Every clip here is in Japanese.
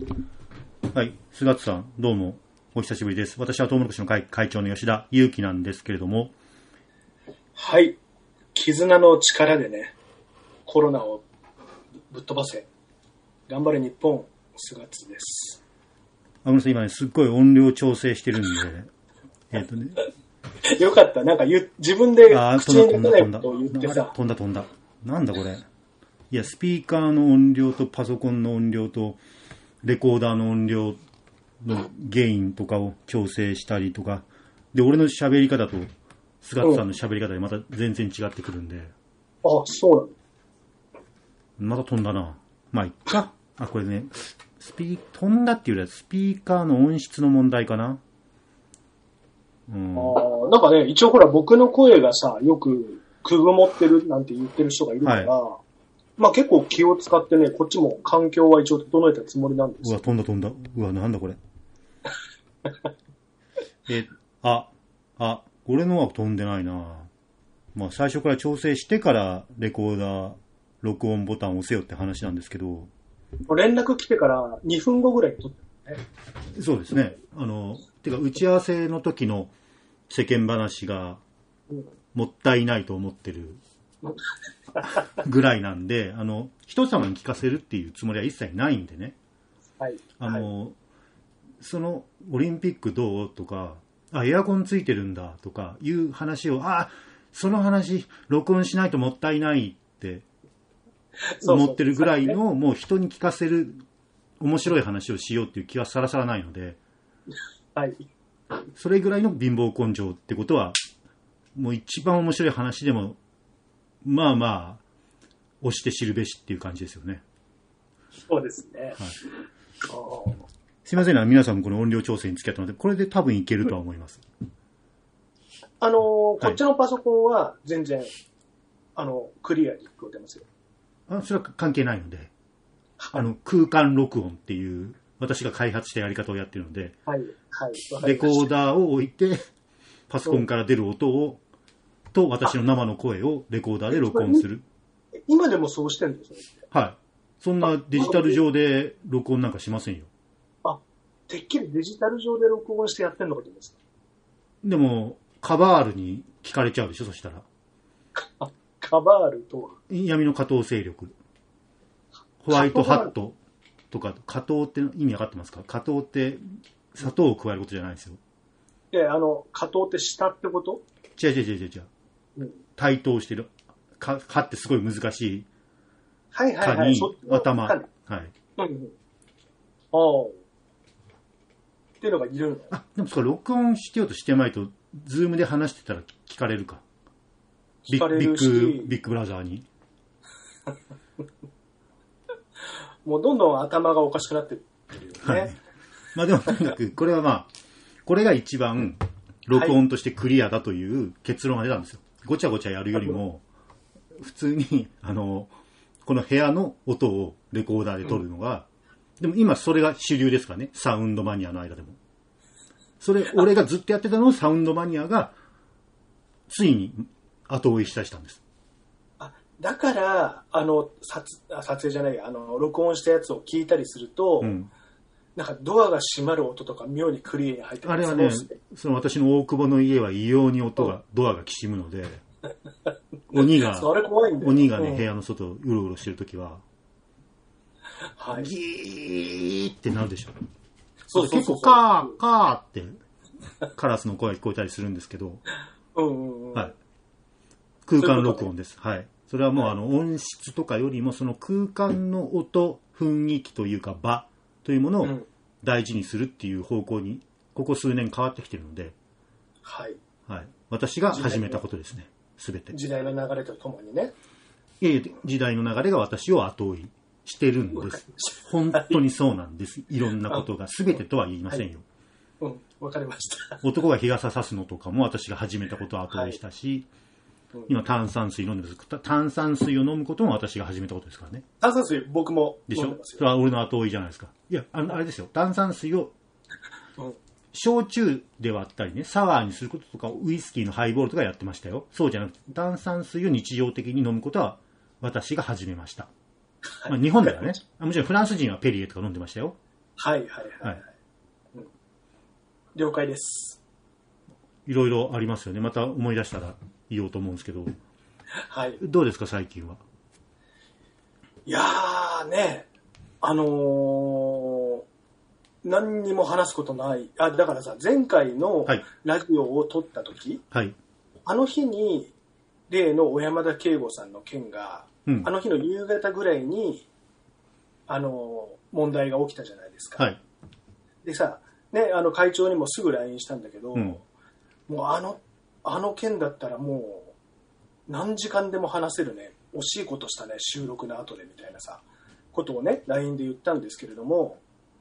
はい、菅津さん、どうもお久しぶりです。私はトウモロコシの会長の吉田裕樹なんですけれども、 はい、絆の力でね、コロナをぶっ飛ばせ、頑張れ日本、菅津です。 ごめんなさい、今ね、すっごい音量調整してるんで、 よかった、なんか自分で口に出せないことを言ってさ。 飛んだ。なんだこれ。いや、スピーカーの音量とパソコンの音量と、レコーダーの音量のゲインとかを調整したりとか、で、俺の喋り方と、菅津さんの喋り方でまた全然違ってくるんで。 あ、そうなの。 また飛んだな。まあ、いっか。あ、これね、飛んだっていうよりはスピーカーの音質の問題かな。 うん、なんかね、一応ほら僕の声がさ、よくくぐもってるなんて言ってる人がいるから、はい、まあ結構気を使ってね、こっちも環境は一応整えたつもりなんですよ。 うわ、飛んだ。うわ、なんだこれ。俺のは飛んでないな。まあ最初から調整してからレコーダー、録音ボタンを押せよって話なんですけど。 連絡来てから2分後ぐらいに撮ってるね。 そうですね。てか打ち合わせの時の世間話がもったいないと思ってるぐらいなんで、人様に聞かせるっていうつもりは一切ないんでね。 はい。 そのオリンピックどうとか、エアコンついてるんだとかいう話を、その話録音しないともったいないって思ってるぐらいの、もう人に聞かせる面白い話をしようっていう気はさらさらないので、 はい。 それぐらいの貧乏根性ってことは、もう一番面白い話でも、まあ、押して知るべしっていう感じですよね。 そうですね。はい。 すいませんね、皆さんもこの音量調整に付き合ったので、これで多分いけるとは思います。 こっちのパソコンは全然、クリアに聞こえてますよ。 それは関係ないので、空間録音っていう、私が開発したやり方をやってるので、 はい。 レコーダーを置いて、パソコンから出る音を、と私の生の声をレコーダーで録音する。 今でもそうしてるんですよね。 はい。そんなデジタル上で録音なんかしませんよ。 てっきりデジタル上で録音してやってんのかと思います。 でも、カバールに聞かれちゃうでしょ、そしたら。 カバールとは闇の下等勢力。ホワイトハットとか、下等って意味わかってますか？下等って砂糖を加えることじゃないですよ。 いや、下等って下ってこと？ 違う。対等してる。かってすごい難しい。 はい。 頭。はい。 っていうのがいるの。 でもそれ録音してようとしてないと、ズームで話してたら聞かれるか。 聞かれるし。 ビッグブラザーに。 もうどんどん頭がおかしくなってるよね。はい。 まあでもとにかく、これはこれが一番録音としてクリアだという結論が出たんですよ。ごちゃごちゃやるよりも、普通に、この部屋の音をレコーダーで撮るのが、でも今それが主流ですからね、サウンドマニアの間でも。俺がずっとやってたのをサウンドマニアが、ついに後追いしたんです。 だから、撮影じゃない、録音したやつを聞いたりすると、なんかドアが閉まる音とか妙にクリアに入ってる。 あれはね、私の大久保の家は異様にドアがきしむので、鬼がね、部屋の外をうろうろしてるときは、 はい、 ギーってなるでしょ。そう結構カーってカラスの声が聞こえたりするんですけど、はい、空間録音です。はい。それはもう音質とかよりもその空間の音、雰囲気というか場というものを大事にするっていう方向にここ数年変わってきてるので、 はい。 私が始めたことですね。すべて。 時代の流れとともにね。 時代の流れが私を後追いしてるんです。本当にそうなんです。いろんなことが全てとは言いませんよ。 わかりました。 男が日傘さすのとかも私が始めたことを後追いしたし、今炭酸水飲んでます。炭酸水を飲むことも私が始めたことですからね。 炭酸水僕も飲んでますよ。 でしょ？それは俺の後追いじゃないですか。いや、あれですよ。炭酸水を、焼酎で割ったりね、サワーにすることとか、ウイスキーのハイボールとかやってましたよ。そうじゃなくて、炭酸水を日常的に飲むことは私が始めました。まあ、日本ではね、もちろんフランス人はペリエとか飲んでましたよ。 はいはいはい。はいうん、了解です。 いろいろありますよね。また思い出したら言おうと思うんですけど。 はい。 どうですか、最近は。 いやーね、何にも話すことない。だからさ、前回のラジオを撮った時、 はい、 あの日に、例の小山田圭吾さんの件が、 うん、 あの日の夕方ぐらいに、問題が起きたじゃないですか。 はい、 でさ、ね、会長にもすぐ LINE したんだけど、 うん、 もうあの件だったらもう、何時間でも話せるね。惜しいことしたね、収録の後でみたいなさ、ことをね、LINE で言ったんですけれども、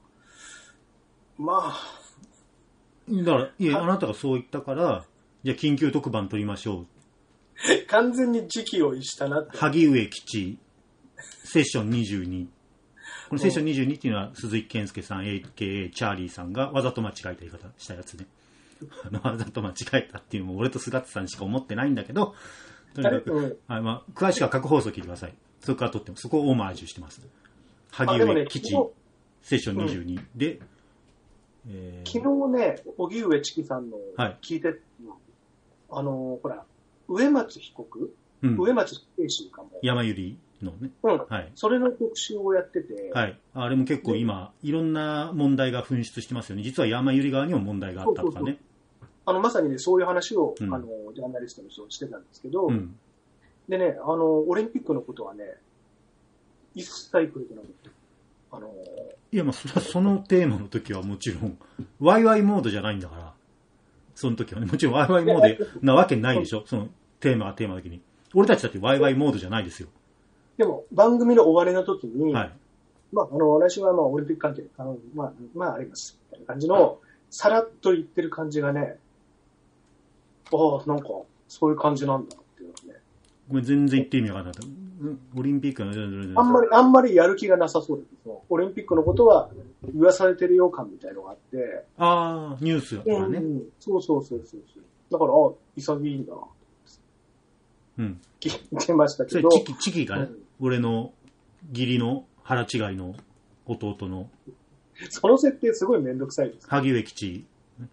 まあ。 だから、いや、あなたがそう言ったから、じゃあ緊急特番撮りましょう。 完全に時期を逸したなって。 萩上基地、セッション22。このセッション22っていうのは、鈴木健介さん、AKA チャーリーさんがわざと間違えた言い方したやつね。わざと間違えたっていうのも、俺と菅田さんしか思ってないんだけど、とにかく、詳しくは各放送聞いてください。そこから撮ってます。そこをオマージュしてます。萩上基地、セッション22で、 昨日ね、荻上チキさんの聞いて、ほら、植松被告、植松死刑囚かも。 山百合のね。 はい。それの特集をやってて。 はい。あれも結構今、いろんな問題が噴出してますよね。実は山百合側にも問題があったとかね。 まさにね、そういう話を、ジャーナリストの人してたんですけど、でね、オリンピックのことはね、一切触れてなかった。 いや、まあ、そのテーマの時はもちろん、ワイワイモードじゃないんだから、その時はね、もちろんワイワイモードなわけないでしょ、そのテーマがテーマの時に。俺たちだってワイワイモードじゃないですよ。 でも、番組の終わりの時に、はい、まあ、私はまあ、オリンピック関係、まあ、あります。みたいな感じの、さらっと言ってる感じがね、なんか、そういう感じなんだっていうのね。 ごめん、全然言って意味わかんなかった。オリンピックあんまりやる気がなさそうですよ。オリンピックのことは言わされてるよ感みたいのがあって。 ああ、ニュースだからね。 そう。だから、潔いんだな。 うん。 聞いてましたけど。 チキがね、俺の義理の腹違いの弟の。 その設定すごいめんどくさいです。 萩上基地。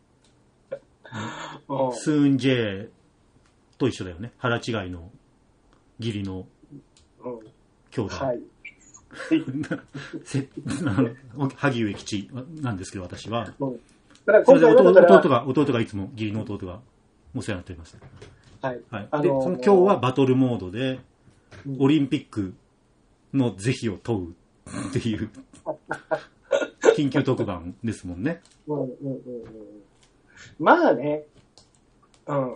スーンジェイと一緒だよね。腹違いの義理の兄弟。はい。萩上基地なんですけど、私は。それで弟がいつも義理の弟がお世話になっております。 はい。 で、今日はバトルモードで、オリンピックの是非を問うっていう、緊急特番ですもんね。 まあね、はい、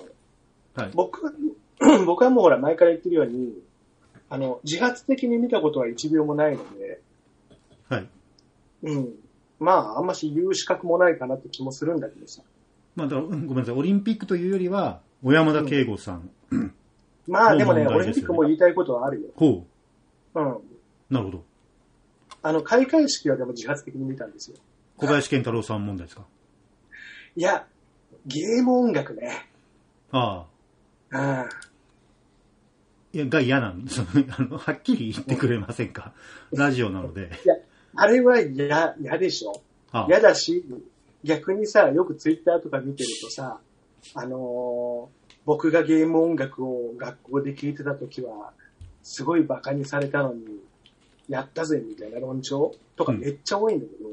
僕はもうほら前から言ってるように、自発的に見たことは1秒もないので、 はい。 まあ、あんまし言う資格もないかなって気もするんだけどさ。 まあ、だからごめんなさい、オリンピックというよりは、小山田圭吾さん、 まあ、でもね、オリンピックも言いたいことはあるよ。 ほう。なるほど。開会式はでも自発的に見たんですよ。 小林健太郎さん問題ですか？ いや、ゲーム音楽ね。 ああ。いや、が嫌なんです。はっきり言ってくれませんか？ラジオなので。 いや、あれは嫌でしょ。嫌だし、逆にさ、よくツイッターとか見てるとさ、僕がゲーム音楽を学校で聴いてた時は、すごいバカにされたのに、やったぜみたいな論調とかめっちゃ多いんだけ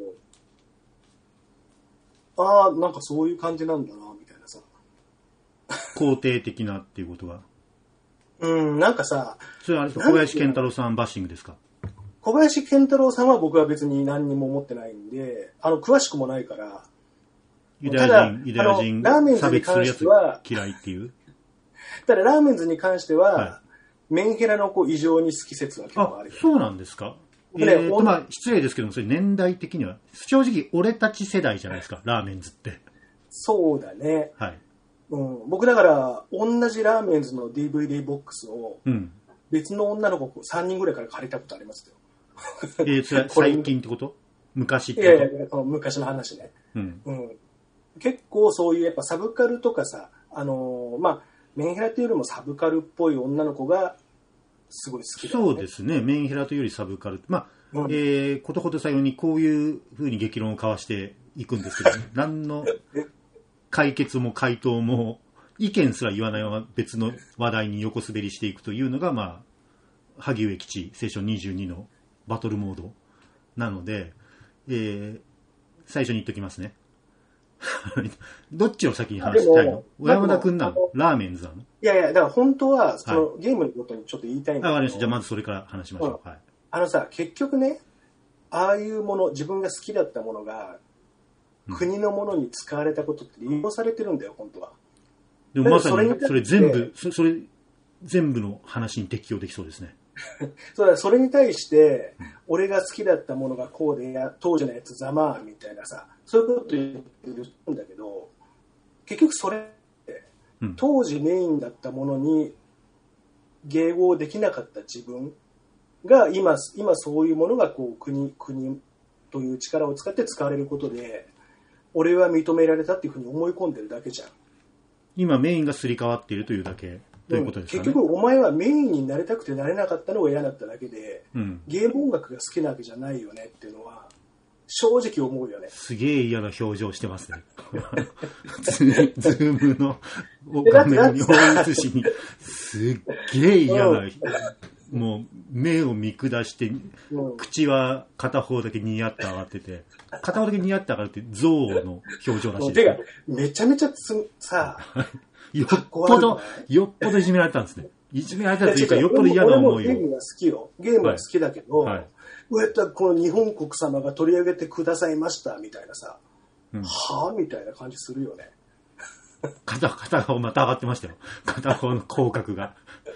ど、なんかそういう感じなんだな、みたいなさ。 肯定的なっていうことが。 なんかさ、 それはあれですか、小林健太郎さんバッシングですか？ 小林健太郎さんは僕は別に何にも思ってないんで、詳しくもないから、 ユダヤ人差別するやつ嫌いっていう。 ただラーメンズに関しては、メンヘラの異常に好き説は結構ある。 そうなんですか？まあ、失礼ですけども、それ年代的には、正直俺たち世代じゃないですか、ラーメンズって。 そうだね。 はい。 僕だから、同じラーメンズの DVD ボックスを、別の女の子3人ぐらいから借りたことありますよ。 それ最近ってこと？昔ってこと？ いや、昔の話ね。結構そういうやっぱサブカルとかさ、まあ、メンヘラというよりもサブカルっぽい女の子がすごい好きだ、ね。 そうですね。メンヘラというよりサブカル。まあ、 ことほどさようにこういう風に激論を交わしていくんですけど、ね、何の解決も回答も意見すら言わないまま別の話題に横滑りしていくというのが、まあ、萩上基地セッション22のバトルモードなので、最初に言っときますね。どっちを先に話したいの？小山田くんなの？ラーメンズなの？ いやいや、だから本当は、その、ゲームのことにちょっと言いたいんだけど。 わかりました。じゃあまずそれから話しましょう。はい。 さ、結局ね、ああいうもの、自分が好きだったものが、国のものに使われたことって利用されてるんだよ、本当は。 でもまさにそれ全部の話に適用できそうですね。 それに対して、俺が好きだったものがこうで当時のやつざまあみたいなさ、そういうこと言ってるんだけど、結局それって、当時メインだったものに迎合できなかった自分が今そういうものがこう国という力を使って使われることで、俺は認められたっていうふうに思い込んでるだけじゃん。 今メインがすり替わっているというだけということですかね。 結局お前はメインになれたくてなれなかったのが嫌だっただけで、ゲーム音楽が好きなわけじゃないよねっていうのは正直思うよね。 すげえ嫌な表情してますね。ズームの画面に大映しにすっげえ嫌な、もう目を見下して、口は片方だけニヤッと上がってて、片方だけニヤッと上がるって象の表情らしいです、ね。 てかめちゃめちゃさよっぽどいじめられたんですね。いじめられたというか、よっぽど嫌な思いを。 ゲームが好きよ。ゲームは好きだけど、この日本国様が取り上げてくださいましたみたいなさ、はぁみたいな感じするよね。 片方また上がってましたよ。片方の口角が。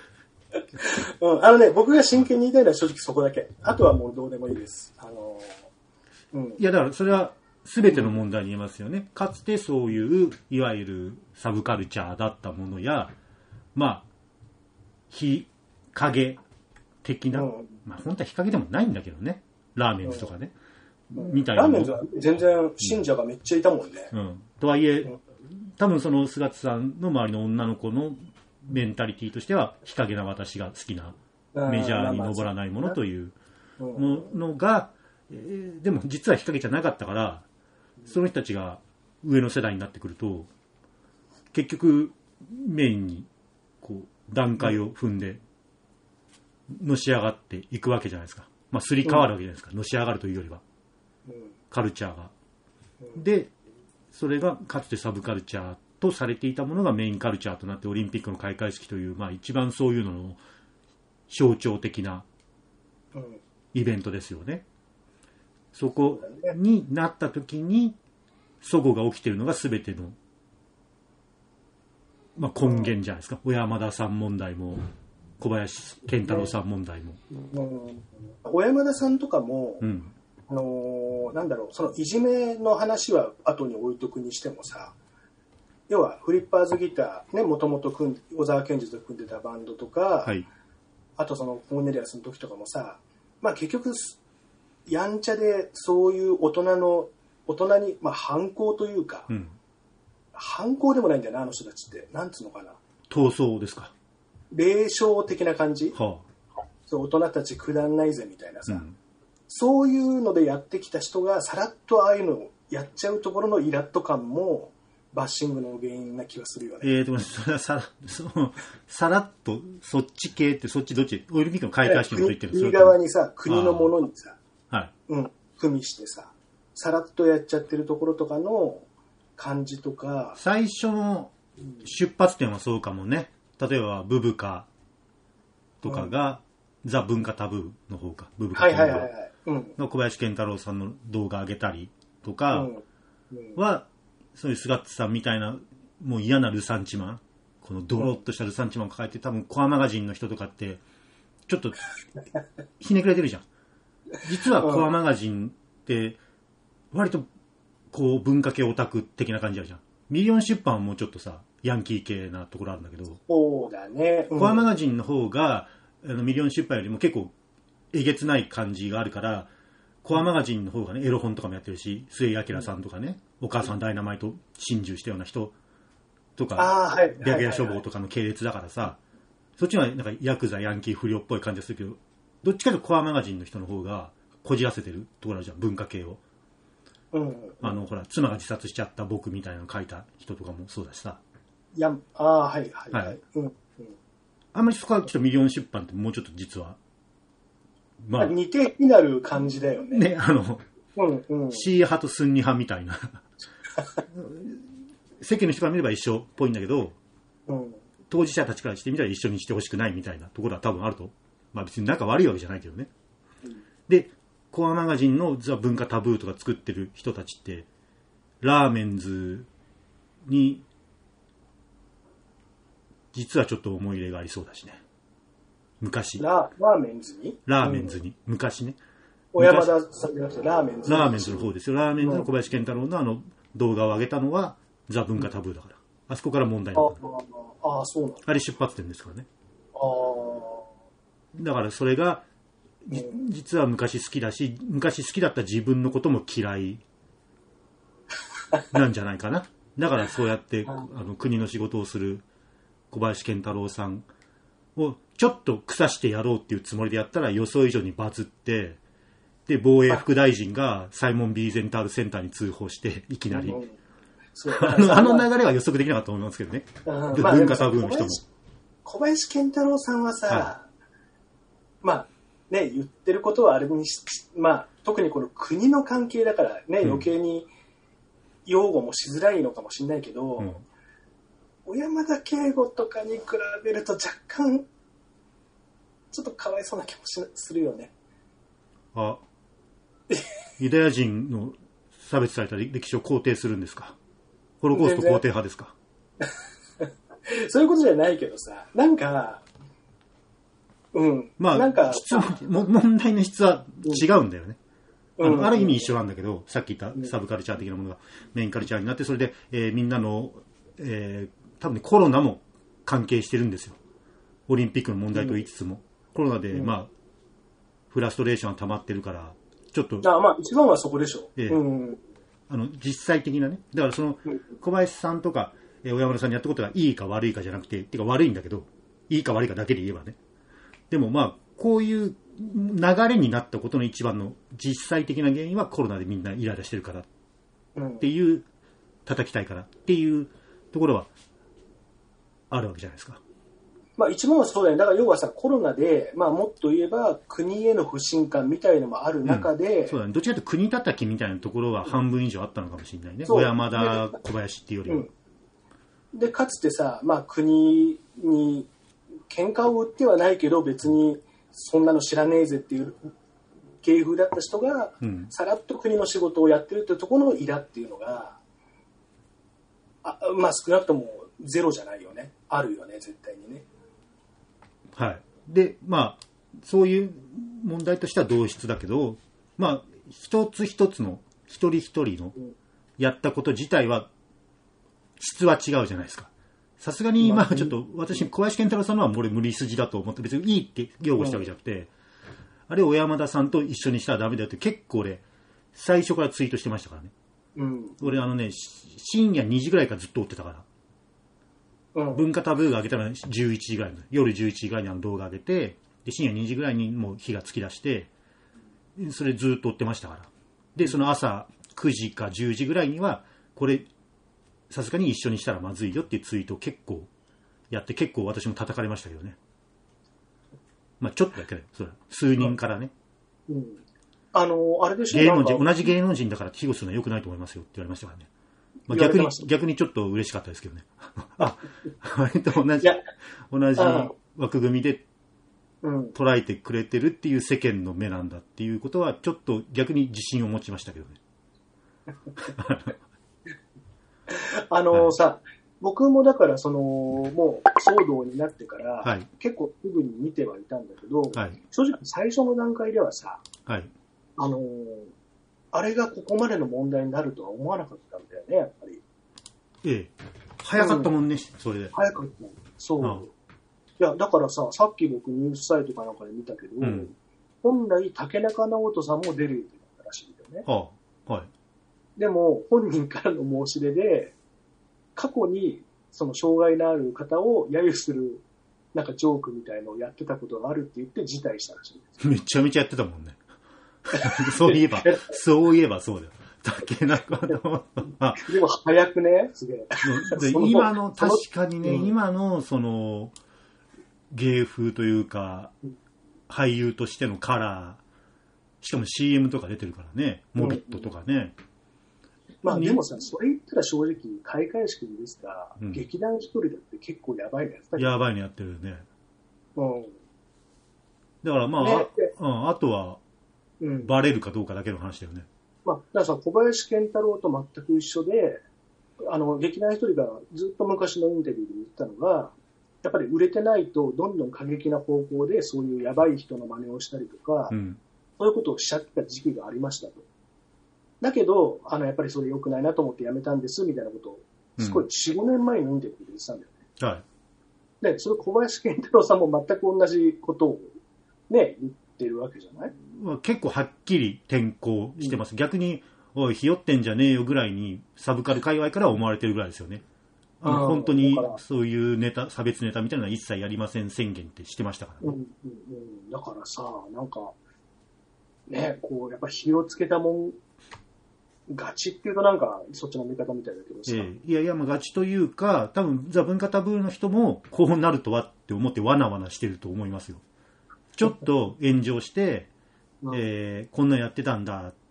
僕が真剣に言いたいのは正直そこだけ。あとはもうどうでもいいです。 いや、だからそれは全ての問題に言えますよね。かつてそういう、いわゆるサブカルチャーだったものや、まあ、日陰的な、まあ本当は日陰でもないんだけどね。ラーメンズとかね。みたいな。 ラーメンズは全然信者がめっちゃいたもんね。 とはいえ、多分その菅津さんの周りの女の子のメンタリティとしては、日陰な私が好きなメジャーに登らないものというのが、でも実は日陰じゃなかったから、その人たちが上の世代になってくると、結局メインにこう段階を踏んでのし上がっていくわけじゃないですか。まあすり替わるわけじゃないですか。のし上がるというよりはカルチャーが。で、それがかつてサブカルチャーとされていたものがメインカルチャーとなってオリンピックの開会式という、まあ一番そういうのの象徴的なイベントですよね。そこになった時に齟齬が起きているのが全ての、まあ、根源じゃないですか。小山田さん問題も小林健太郎さん問題も、 小山田さんとかも、なんだろう、そのいじめの話は後に置いとくにしてもさ、要はフリッパーズギターね、もともと小沢健二と組んでたバンドとか、あとそのコーネリアスの時とかもさ、まあ結局やんちゃでそういう大人に、まあ、反抗というか、反抗でもないんだよな、あの人たちって。なんつうのかな。 闘争ですか。 霊障的な感じ、そう大人たちくだんないぜみたいなさ、そういうのでやってきた人がさらっとああいうのをやっちゃうところのイラッと感もバッシングの原因な気がするよね。 でもそれはさらっとそっち系ってそっちどっち？オリンピックの開会式のこと言ってるんですか？ 国側にさ、国のものにさ、組みしてさ、さらっとやっちゃってるところとかの感じとか。 最初の出発点はそうかもね。例えばブブカとかが、ザ・文化タブーの方か、ブブカの小林健太郎さんの動画上げたりとかは、そういう菅津さんみたいなもう嫌なルサンチマン、このドロッとしたルサンチマンを抱えて、多分コアマガジンの人とかってちょっとひねくれてるじゃん。実はコアマガジンって割とこう文化系オタク的な感じあるじゃん。ミリオン出版はもうちょっとさヤンキー系なところあるんだけど、 そうだね、 コアマガジンの方がミリオン出版よりも結構えげつない感じがあるから、コアマガジンの方がねエロ本とかもやってるし、末井明さんとかね、お母さんダイナマイト心中したような人とか、白夜処方とかの系列だからさ、そっちはなんかヤクザヤンキー不良っぽい感じがするけど、どっちかというとコアマガジンの人の方がこじらせてるところあるじゃん、文化系を。ほら、妻が自殺しちゃった僕みたいなの書いた人とかもそうだしさ。 はいはい。はい。 あんまりそこはちょっとミリオン出版ってもうちょっと実は、 まあ。似て非なる感じだよね。 ね、シー派とスンニ派みたいな。世間の人から見れば一緒っぽいんだけど、当事者たちからしてみたら一緒にしてほしくないみたいなところは多分あると。まあ別に仲悪いわけじゃないけどね。で、コアマガジンのザ・文化タブーとか作ってる人たちって、ラーメンズに、実はちょっと思い入れがありそうだしね。昔。 ラーメンズに昔ね。 小山田さんじゃなくてラーメンズ。 ラーメンズの方ですよ。ラーメンズの小林健太郎の動画を上げたのは、ザ・文化タブーだから。あそこから問題になった。 そうなんだ。 あれ出発点ですからね。だからそれが、実は昔好きだし、昔好きだった自分のことも嫌いなんじゃないかな。だからそうやって国の仕事をする小林健太郎さんをちょっと腐してやろうっていうつもりでやったら予想以上にバズって、で防衛副大臣がサイモン・ビーゼンタールセンターに通報していきなり、あの流れは予測できなかったと思いますけどね。文化タブーの人も。 小林健太郎さんはさ、まあね、言ってることはあれにまあ特にこの国の関係だからね、余計に擁護もしづらいのかもしれないけど、小山田圭吾とかに比べると若干ちょっとかわいそうな気もするよね。 ユダヤ人の差別された歴史を肯定するんですか？ホロコースト肯定派ですか？ そういうことじゃないけどさ、なんかまあ、 なんか問題の質は違うんだよね。ある意味一緒なんだけど、さっき言ったサブカルチャー的なものがメインカルチャーになって、それで、みんなの、多分ね、コロナも関係してるんですよ。オリンピックの問題と言いつつも。コロナで、まあ、フラストレーションが溜まってるから、ちょっと。 まあ、一番はそこでしょ。 実際的なね。だからその、小林さんとか、小山田さんにやったことがいいか悪いかじゃなくて、てか悪いんだけど、いいか悪いかだけで言えばね。でもまあ、こういう流れになったことの一番の実際的な原因はコロナでみんなイライラしてるからっていう、叩きたいからっていうところはあるわけじゃないですか。 まあ一番はそうだよね。だから要はさ、コロナで、まあもっと言えば国への不信感みたいのもある中で、 そうだね。どちらかというと国叩きみたいなところは半分以上あったのかもしれないね。小山田、小林っていうよりは。 で、かつてさ、まあ国に喧嘩を売ってはないけど別にそんなの知らねえぜっていう芸風だった人が、さらっと国の仕事をやってるっていうところのイラっていうのが、まあ少なくともゼロじゃないよね。あるよね、絶対にね。 はい。で、まあ、そういう問題としては同質だけど、まあ、一つ一つの、一人一人のやったこと自体は、質は違うじゃないですか。さすがに、まあちょっと、私、小林健太郎さんのは俺無理筋だと思って、別にいいって擁護したわけじゃなくて、あれを小山田さんと一緒にしたらダメだよって結構俺、最初からツイートしてましたからね。俺深夜2時ぐらいからずっと追ってたから。文化タブーが上げたら11時ぐらいの、夜11時ぐらいに動画上げて、で深夜2時ぐらいにもう火がつき出して、それずっと追ってましたから。で、その朝9時か10時ぐらいには、これ、さすがに一緒にしたらまずいよっていうツイートを結構やって、結構私も叩かれましたけどね。まあちょっとだけだよ、それ数人からね。 あれでしょ、 芸能人、同じ芸能人だから庇護するのは良くないと思いますよって言われましたからね。まあ、逆にちょっと嬉しかったですけどね。割と同じ枠組みで捉えてくれてるっていう世間の目なんだっていうことは、ちょっと逆に自信を持ちましたけどね。 さ、僕もだからもう騒動になってから、結構すぐに見てはいたんだけど、正直最初の段階ではさ、あれがここまでの問題になるとは思わなかったんだよね、やっぱり。 早かったもんね、それで。 早かった。そう。いや、だからさっき僕ニュースサイトかなんかで見たけど、本来竹中直人さんも出る予定だったらしいんだよね。でも、本人からの申し出で、過去にその障害のある方を揶揄する、なんかジョークみたいのをやってたことがあるって言って辞退したらしいんです。 めちゃめちゃやってたもんね。 そういえばそうだよ。竹中の、 でも早くね、すげえ。 今の、確かにね、今の、芸風というか、俳優としてのカラー、しかも CM とか出てるからね、モビットとかね。 まあでもさ、それ言ったら正直、開会式にですが、劇団一人だって結構やばいのやってたけど。 やばいのやってるよね。 うん。 だからまあ、あとは、バレるかどうかだけの話だよね。 まあ、だからさ、小林賢太郎と全く一緒で、劇団一人がずっと昔のインタビューで言ったのが、やっぱり売れてないと、どんどん過激な方向で、そういうやばい人の真似をしたりとか、そういうことをしちゃってた時期がありましたと。だけど、やっぱりそれ良くないなと思ってやめたんです、みたいなことを、すごい4、5年前のインタビューで言ってたんだよね。 はい。 で、それ小林賢太郎さんも全く同じことをね、言ってるわけじゃない？ 結構はっきり転向してます。逆に、おい、ひよってんじゃねえよぐらいに、サブカル界隈から思われてるぐらいですよね。本当に、そういうネタ、差別ネタみたいなのは一切やりません宣言ってしてましたからね。 だからさ、なんか、ね、こう、やっぱ火をつけたもん、ガチっていうとなんか、そっちの見方みたいだけどさ。 いや、まあガチというか、多分、ザ・文化タブーの人も、こうなるとはって思ってわなわなしてると思いますよ。ちょっと炎上して、こんなんやってたんだって、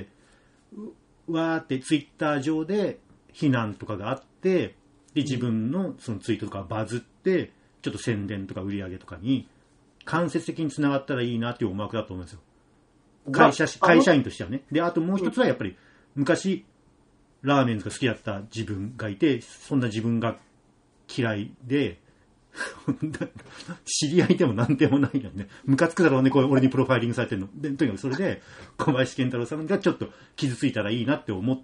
わーってツイッター上で非難とかがあって、で、自分のそのツイートとかバズって、ちょっと宣伝とか売り上げとかに、間接的につながったらいいなっていう思惑だと思うんですよ。会社員としてはね。で、あともう一つはやっぱり、昔、ラーメンが好きだった自分がいて、そんな自分が嫌いで、知り合いでもなんでもないよね。ムカつくだろうね、これ俺にプロファイリングされてるの。で、とにかくそれで、小林賢太郎さんがちょっと傷ついたらいいなって思って、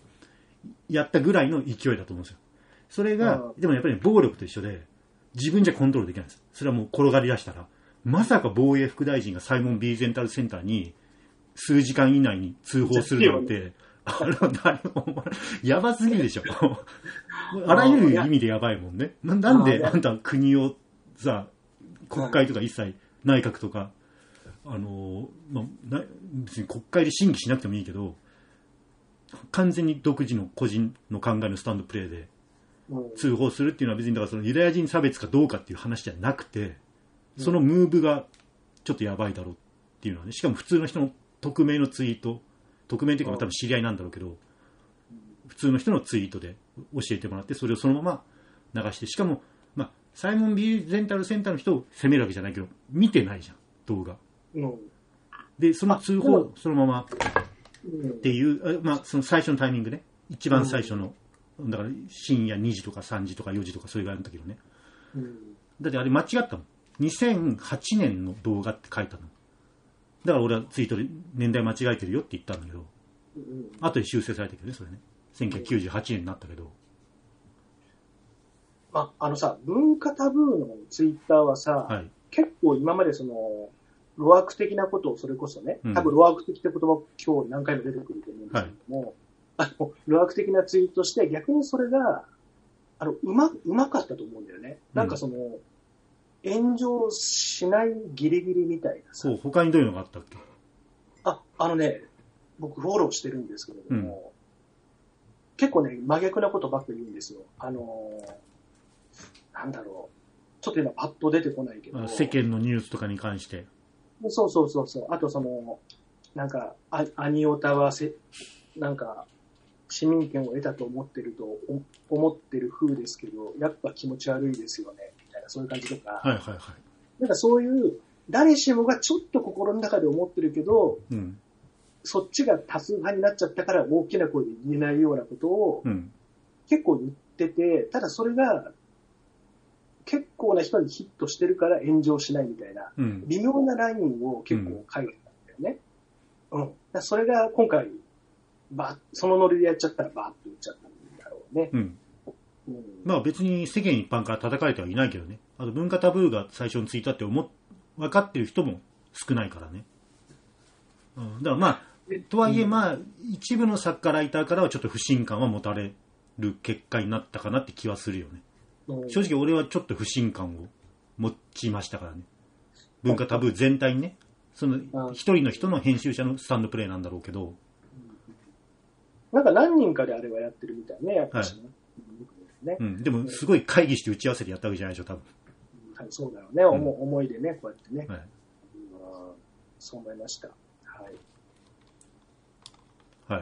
やったぐらいの勢いだと思うんですよ。それが、でもやっぱり暴力と一緒で、自分じゃコントロールできないんです。それはもう転がり出したら。まさか防衛副大臣がサイモン・ビーゼンタルセンターに、数時間以内に通報するなんて、誰も、やばすぎるでしょ。あらゆる意味でやばいもんね。なんであんた国をさ、国会とか一切内閣とか、別に国会で審議しなくてもいいけど、完全に独自の個人の考えのスタンドプレーで通報するっていうのは別にだからそのユダヤ人差別かどうかっていう話じゃなくて、そのムーブがちょっとやばいだろうっていうのはね、しかも普通の人の匿名のツイート、匿名っていうか多分知り合いなんだろうけど、普通の人のツイートで教えてもらって、それをそのまま流して、しかも、まあ、サイモン・ビーゼンタルセンターの人を責めるわけじゃないけど、見てないじゃん、動画。で、その通報、そのままっていう、まあ、その最初のタイミングね、一番最初の、だから深夜2時とか3時とか4時とかそれぐらいの時のね。だってあれ間違ったの。2008年の動画って書いたの。だから俺はツイートで年代間違えてるよって言ったんだけど、後で修正されたけどね、それね。1998年になったけど。 さ、文化タブーのツイッターはさ、結構今までその、路悪的なことをそれこそね、多分路悪的って言葉今日何回も出てくると思うんですけども、路悪的なツイートして逆にそれが、うまかったと思うんだよね。なんかその、炎上しないギリギリみたいなさ。 そう、他にどういうのがあったっけ？ 僕フォローしてるんですけれども、結構ね、真逆なことばっかり言うんですよ。なんだろう。ちょっと今パッと出てこないけど。 世間のニュースとかに関して。 そう。あとその、なんか、アニオタはなんか、市民権を得たと思ってる風ですけど、やっぱ気持ち悪いですよね、みたいな、そういう感じとか。なんかそういう、誰しもがちょっと心の中で思ってるけど、そっちが多数派になっちゃったから大きな声で言えないようなことを、結構言ってて、ただそれが、結構な人にヒットしてるから炎上しないみたいな、微妙なラインを結構書いてたんだよね。だそれが今回、そのノリでやっちゃったらバーッと言っちゃったんだろうね。 まあ別に世間一般から叩かれてはいないけどね。あと文化タブーが最初についたって分かってる人も少ないからね。だからまあ、とはいえまあ、一部の作家ライターからはちょっと不信感は持たれる結果になったかなって気はするよね。正直俺はちょっと不信感を持ちましたからね。文化タブー全体にね、 その一人の人の編集者のスタンドプレーなんだろうけど。 なんか何人かであれはやってるみたいね、やっぱり、 ね。うん。でも、すごい会議して打ち合わせでやったわけじゃないでしょ、多分。 はい、そうだよね。思いでね、こうやってね。はい。そう思いました。はい。 はい。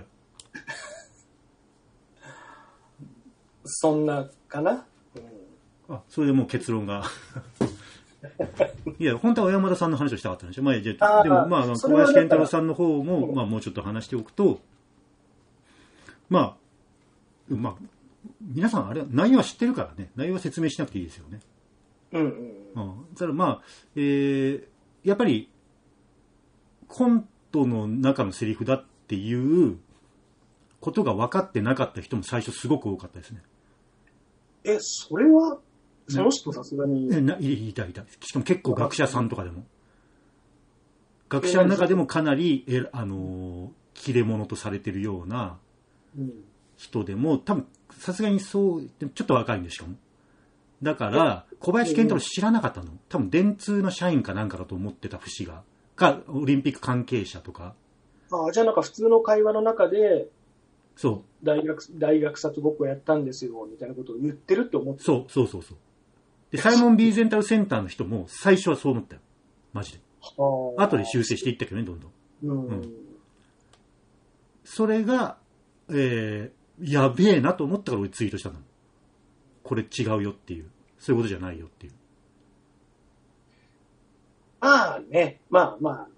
そんなかな、 それでもう結論が。いや、本当は小山田さんの話をしたかったんでしょ。まあ、じゃでも、まあ、小林健太郎さんの方も、まあ、もうちょっと話しておくと、まあ、皆さん、あれは、内容は知ってるからね。内容は説明しなくていいですよね。ただ、まあ、やっぱり、コントの中のセリフだっていうことが分かってなかった人も最初すごく多かったですね。 それは、その人さすがに。 いた。しかも結構学者さんとかでも。学者の中でもかなり、切れ者とされてるような人でも、多分、さすがにそう、ちょっと若いんでしかも。だから、小林健太郎知らなかったの。多分、電通の社員かなんかだと思ってた節が。オリンピック関係者とか。 じゃあなんか普通の会話の中で、 そう。 大学卒ごっこやったんですよ、みたいなことを言ってるって思ってた。 そう。で、サイモン・ビーゼンタルセンターの人も最初はそう思ったよ。マジで。後で修正していったけどね、どんどん。それが、やべえなと思ったから俺ツイートしたの。これ違うよっていう。そういうことじゃないよっていう。 まあね、まあ。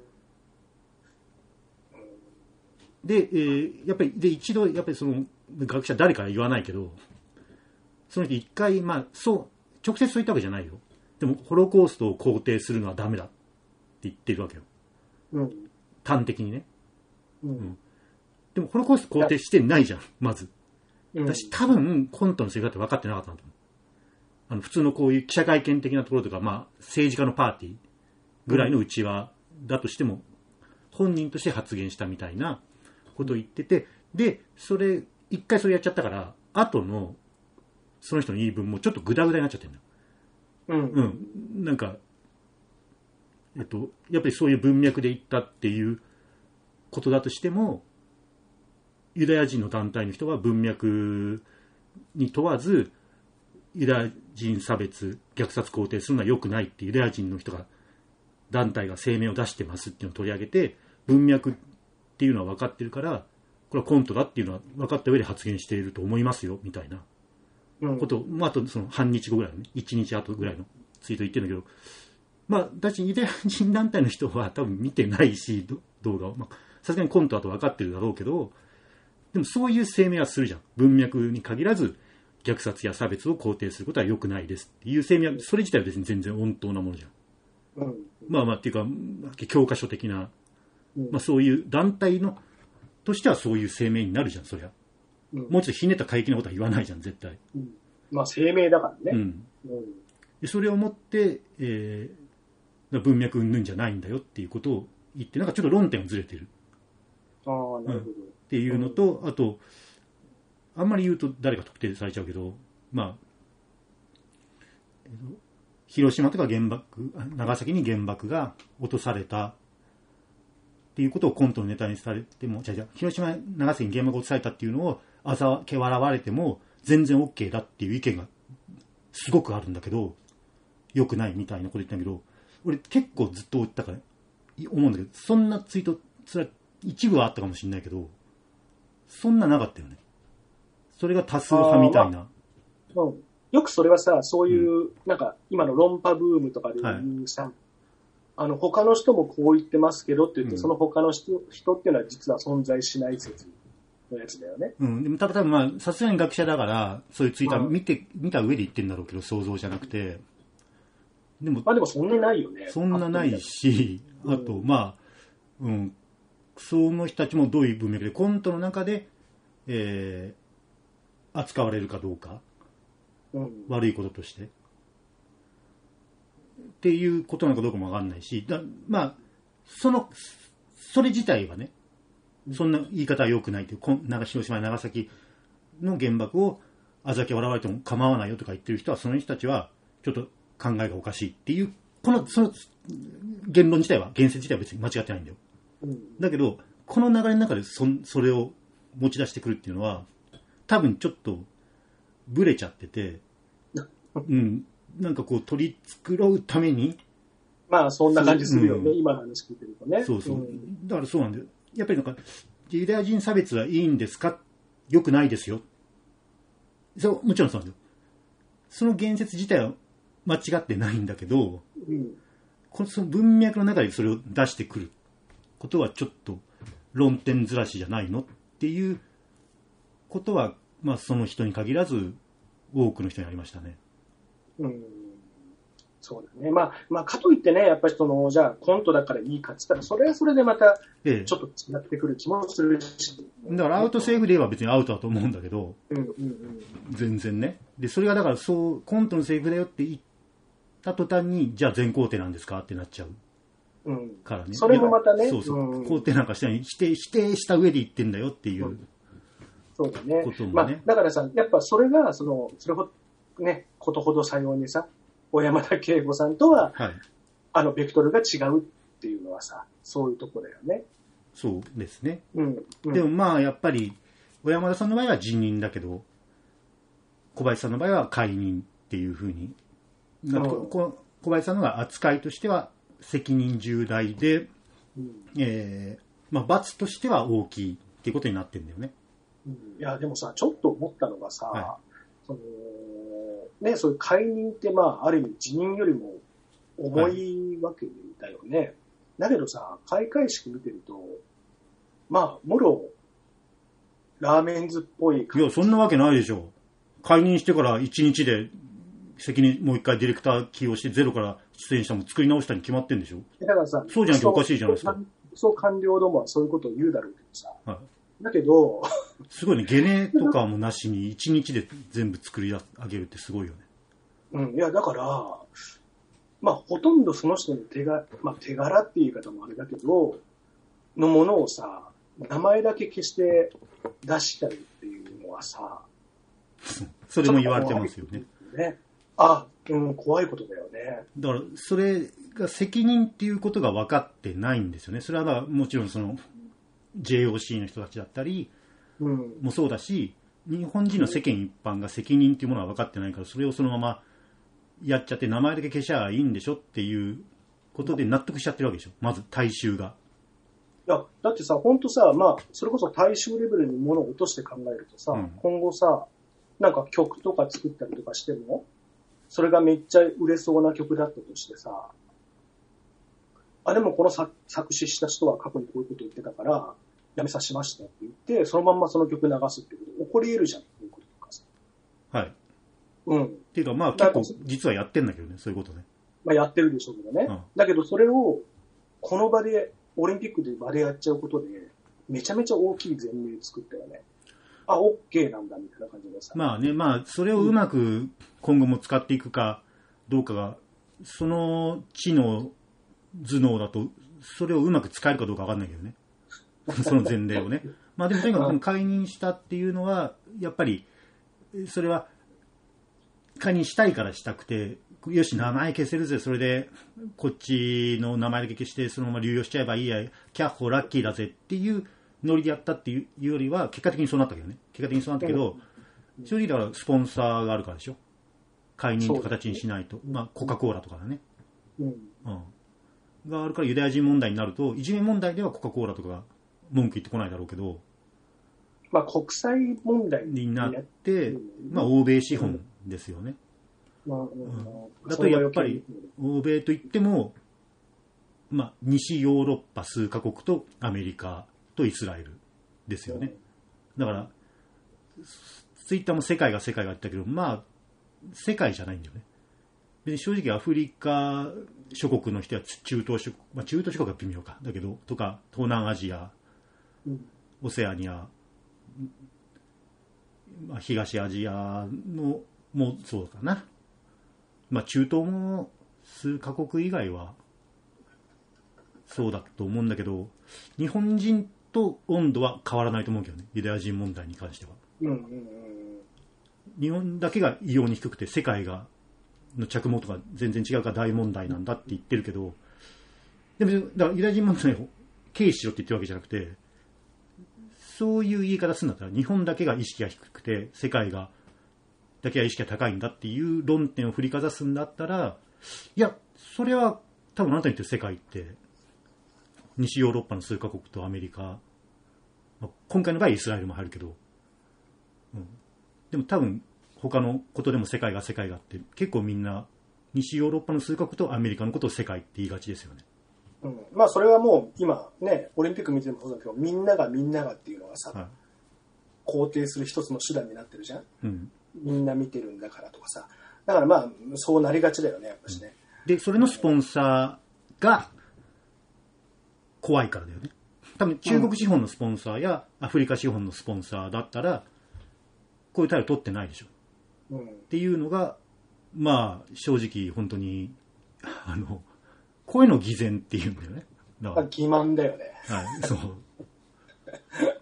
で、やっぱり、一度、やっぱりその、学者誰かは言わないけど、その人一回、まあ、直接そう言ったわけじゃないよ。でも、ホロコーストを肯定するのはダメだって言ってるわけよ。端的にね。でも、ホロコースト肯定してないじゃん、まず。私、多分、コントのセリフだって分かってなかったんだと思う。普通のこういう記者会見的なところとか、まあ、政治家のパーティーぐらいのうちわだとしても、本人として発言したみたいなことを言ってて、で、一回それやっちゃったから、後の、その人の言い分もちょっとグダグダになっちゃってるんだ。なんか、やっぱりそういう文脈で言ったっていうことだとしても、ユダヤ人の団体の人は文脈に問わず、ユダヤ人差別、虐殺肯定するのは良くないってユダヤ人の人が、団体が声明を出してますっていうのを取り上げて、文脈っていうのは分かってるから、これはコントだっていうのは分かった上で発言していると思いますよ、みたいなことを、あとその半日後ぐらいのね、1日後ぐらいのツイート言ってるんだけど、まあ、だしユダヤ人団体の人は多分見てないし、動画を。さすがにコントだと分かってるだろうけど、でもそういう声明はするじゃん。文脈に限らず、虐殺や差別を肯定することは良くないですっていう声明は、それ自体は別に全然温当なものじゃん。っていうか、教科書的な、そういう団体の、としてはそういう声明になるじゃん、そりゃ。もうちょっとひねった過激なことは言わないじゃん、絶対。 声明だからね。 でそれをもって、文脈云々じゃないんだよっていうことを言って、なんかちょっと論点がずれてる。 なるほど。 っていうのと、あと、あんまり言うと誰か特定されちゃうけど、広島とか長崎に原爆が落とされたっていうことをコントのネタにされても、広島、長崎に原爆が落とされたっていうのを嘲笑われても全然 OK だっていう意見がすごくあるんだけど、良くないみたいなこと言ったんだけど、俺結構ずっと言ったから思うんだけど、そんなツイート、それは一部はあったかもしれないけど、そんななかったよね。それが多数派みたいな。 よくそれはさ、そういう、なんか今の論破ブームとかで言うさ、他の人もこう言ってますけどって言って、その他の人っていうのは実は存在しない説のやつだよね。 でも多分さすがに学者だから、そういうツイートは見た上で言ってるんだろうけど、想像じゃなくて。 でもそんなないよね。 そんなないし、あと、その人たちもどういう文脈で、コントの中で、扱われるかどうか、悪いこととして。っていうことなのかどうかもわかんないし、それ自体はね、そんな言い方は良くないという、広島や長崎の原爆をあざけ笑われても構わないよとか言ってる人は、その人たちはちょっと考えがおかしいっていう、その言論自体は、言説自体は別に間違ってないんだよ。だけど、この流れの中でそれを持ち出してくるっていうのは、多分ちょっとブレちゃってて、なんかこう取り繕うために、 まあそんな感じするよね、今の話聞いてるとね。 そうそう。だからそうなんだよ。やっぱりなんか、ユダヤ人差別はいいんですか？良くないですよ。もちろんそうなんだよ。その言説自体は間違ってないんだけど、その文脈の中でそれを出してくることはちょっと論点ずらしじゃないのっていうことは、まあその人に限らず多くの人にありましたね。 そうだね。まあ、かといってね、やっぱりじゃあコントだからいいかって言ったら、それはそれでまた、ちょっと違ってくる気もするし。 だからアウトセーフで言えば別にアウトだと思うんだけど、全然ね。で、それがだからコントのセーフだよって言った途端に、じゃあ全肯定なんですかってなっちゃう。からね。 それもまたね。 そうそう。肯定なんかしたに否定した上で言ってんだよっていう。 そうだね。 こともね。 まあ、だからさ、やっぱそれが、それほどね、ことほどさようにさ、小山田圭吾さんとは、ベクトルが違うっていうのはさ、そういうとこだよね。 そうですね。でもまあ、やっぱり、小山田さんの場合は辞任だけど、小林さんの場合は解任っていうふうに、小林さんのが扱いとしては責任重大で、まあ、罰としては大きいっていうことになってるんだよね。 いや、でもさ、ちょっと思ったのがさ、ね、そういう解任ってまあ、ある意味辞任よりも重いわけだよね。だけどさ、開会式見てると、まあ、もろ、ラーメンズっぽい。 いや、そんなわけないでしょ。解任してから1日で責任、もう一回ディレクター起用してゼロから出演したも作り直したに決まってんでしょ。 だからさ、 そうじゃなきゃおかしいじゃないですか。 そう官僚どもはそういうことを言うだろうけどさ。だけど、 すごいね、ゲネとかもなしに1日で全部作り上げるってすごいよね。 いや、だから、まあ、ほとんどその人の手柄っていう言い方もあれだけど、のものをさ、名前だけ消して出したりっていうのはさ、 それも言われてますよね。 怖いことだよね。 だから、それが責任っていうことが分かってないんですよね。それはまあもちろんその JOC の人たちだったりもそうだし、日本人の世間一般が責任っていうものは分かってないから、それをそのままやっちゃって名前だけ消しゃいいんでしょっていうことで納得しちゃってるわけでしょ。まず大衆が。 いや、だってさ、ほんとさ、まあ、それこそ大衆レベルに物を落として考えるとさ、今後さ、なんか曲とか作ったりとかしても、それがめっちゃ売れそうな曲だったとしてさ、でもこの作詞した人は過去にこういうこと言ってたから、やめさしましたって言って、そのまんまその曲流すってこと起こり得るじゃん、こういうこととかさ。 はい。っていうか、まあ結構実はやってんだけどね、そういうことね。 まあやってるでしょうけどね。だけどそれを、この場で、オリンピックで場でやっちゃうことで、めちゃめちゃ大きい前例作ったよね。OK なんだみたいな感じでさ。 まあね、まあそれをうまく今後も使っていくかどうかが、その知能、頭脳だと、それをうまく使えるかどうかわかんないけどね。その前例をね。まあでもとにかく解任したっていうのは、やっぱり、それは、解任したいからしたくて、よし、名前消せるぜ、それで、こっちの名前だけ消して、そのまま流用しちゃえばいいや、キャッホラッキーだぜっていうノリでやったっていうよりは、結果的にそうなったけどね。結果的にそうなったけど、正直だからスポンサーがあるからでしょ。解任って形にしないと。まあ、コカ・コーラとかだね。があるからユダヤ人問題になると、いじめ問題ではコカ・コーラとかが文句言ってこないだろうけど、 まあ国際問題になって、まあ欧米資本ですよね。だとやっぱり欧米といっても、まあ西ヨーロッパ数カ国とアメリカとイスラエルですよね。だからツイッターも世界が言ったけど、まあ世界じゃないんだよね。で正直アフリカ諸国の人は中東諸国、まあ、中東諸国は微妙かだけど、とか東南アジア、オセアニア、まあ、東アジアのもそうかな、まあ、中東も数カ国以外はそうだと思うんだけど、日本人と温度は変わらないと思うけどね、ユダヤ人問題に関しては。日本だけが異様に低くて世界がの着目とか全然違うから大問題なんだって言ってるけど、 でも、だからユダヤ人問題を軽視しろって言ってるわけじゃなくて、そういう言い方するんだったら、日本だけが意識が低くて、世界だけが意識が高いんだっていう論点を振りかざすんだったら、いや、それは多分あなたに言ってる世界って、西ヨーロッパの数カ国とアメリカ、今回の場合イスラエルも入るけど、でも多分他のことでも世界がって結構みんな西ヨーロッパの数カ国とアメリカのことを世界って言いがちですよね。 まあそれはもう今ねオリンピック見てもそうだけどみんながっていうのがさ、はい、肯定する一つの手段になってるじゃん、みんな見てるんだからとかさ、だからまあそうなりがちだよねやっぱしね、 でそれのスポンサーが怖いからだよね。多分中国資本のスポンサーやアフリカ資本のスポンサーだったらこういう態度取ってないでしょ、っていうのがまあ正直本当に声の偽善っていうんだよね。 だから欺瞞だよね。 はい、そう。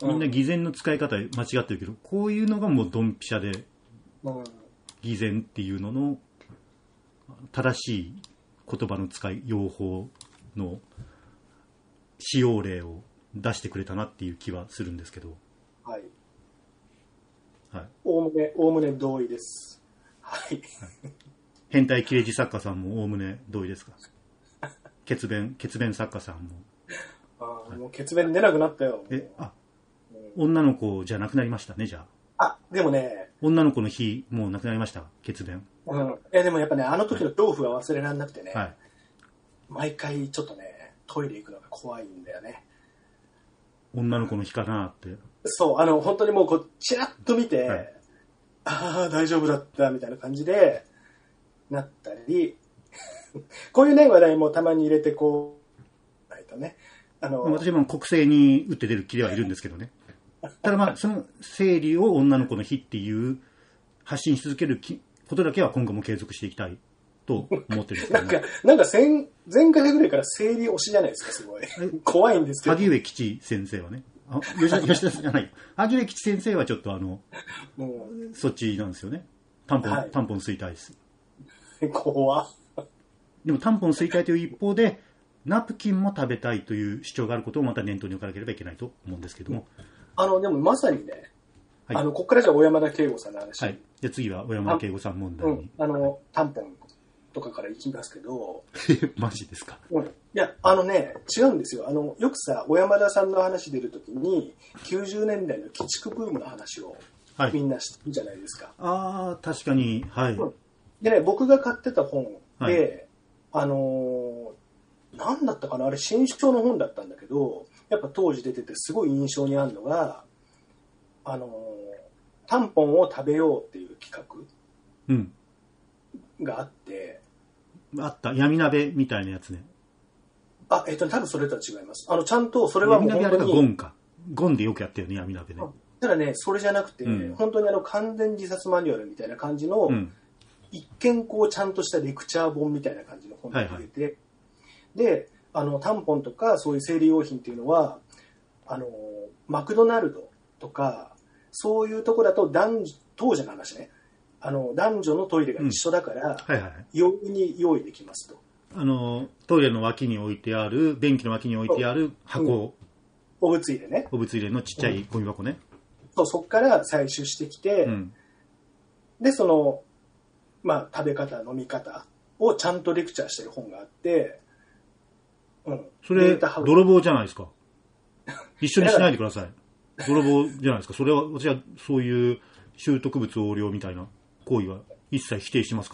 みんな偽善の使い方間違ってるけど、こういうのがもうドンピシャで、偽善っていうのの正しい言葉の用法の使用例を出してくれたなっていう気はするんですけど。 はい。 はい。 おおむね同意です。はい。 変態切れ字作家さんもおおむね同意ですか？血便作家さんも。 もう血便出なくなったよ。 女の子じゃなくなりましたね、じゃあ。でもね。 女の子の日、もうなくなりました、血便。 でもやっぱね、あの時の恐怖が忘れられなくてね。 はい。 毎回ちょっとね、トイレ行くのが怖いんだよね。 女の子の日かなって。 そう、本当にもうチラッと見て、はい、ああ、大丈夫だった、みたいな感じで、なったり、こういうね、話題もたまに入れてないとね。 私も国政に打って出る気ではいるんですけどね。ただまあ、その生理を女の子の日っていう発信し続けることだけは今後も継続していきたいと思ってるんですけど、ね、 なんか前回ぐらいから生理推しじゃないですか、すごい。怖いんですけど。 萩上吉先生はね。吉田じゃない。萩上吉先生はちょっとそっちなんですよね。タンポン吸いたいです。 怖っ。 でもタンポン吸いたいという一方でナプキンも食べたいという主張があることをまた念頭に置かなければいけないと思うんですけども、 でもまさにね、はい、ここからじゃあ小山田圭吾さんの話、 はい、じゃあ次は小山田圭吾さん問題に、 タンポンとかからいきますけどマジですか？ いや違うんですよ。よくさ小山田さんの話出るときに90年代の鬼畜ブームの話をみんな知ってるじゃないですか。 ああ確かに、はい。 でね、僕が買ってた本で、はい、なんだったかな、あれ新書の本だったんだけど、やっぱ当時出ててすごい印象にあるのが、タンポンを食べようっていう企画があって、 あった闇鍋みたいなやつね。 多分それとは違います。ちゃんとそれはもう闇鍋あれがゴンか。ゴンでよくやってるね、闇鍋ね。 ただね、それじゃなくて、本当に完全自殺マニュアルみたいな感じの、一見ちゃんとしたレクチャー本みたいな感じの本が出て、で、タンポンとかそういう生理用品っていうのは、マクドナルドとか、そういうとこだと当時の話ね、男女のトイレが一緒だから、容易に用意できますと。 トイレの脇に置いてある、便器の脇に置いてある箱。 お物入れね。 お物入れのちっちゃいゴミ箱ね。 そっから採取してきて、で、食べ方、飲み方をちゃんとレクチャーしてる本があって、 それ、泥棒じゃないですか。一緒にしないでください。泥棒じゃないですか。それは、私はそういう拾得物横領みたいな行為は一切否定しますから。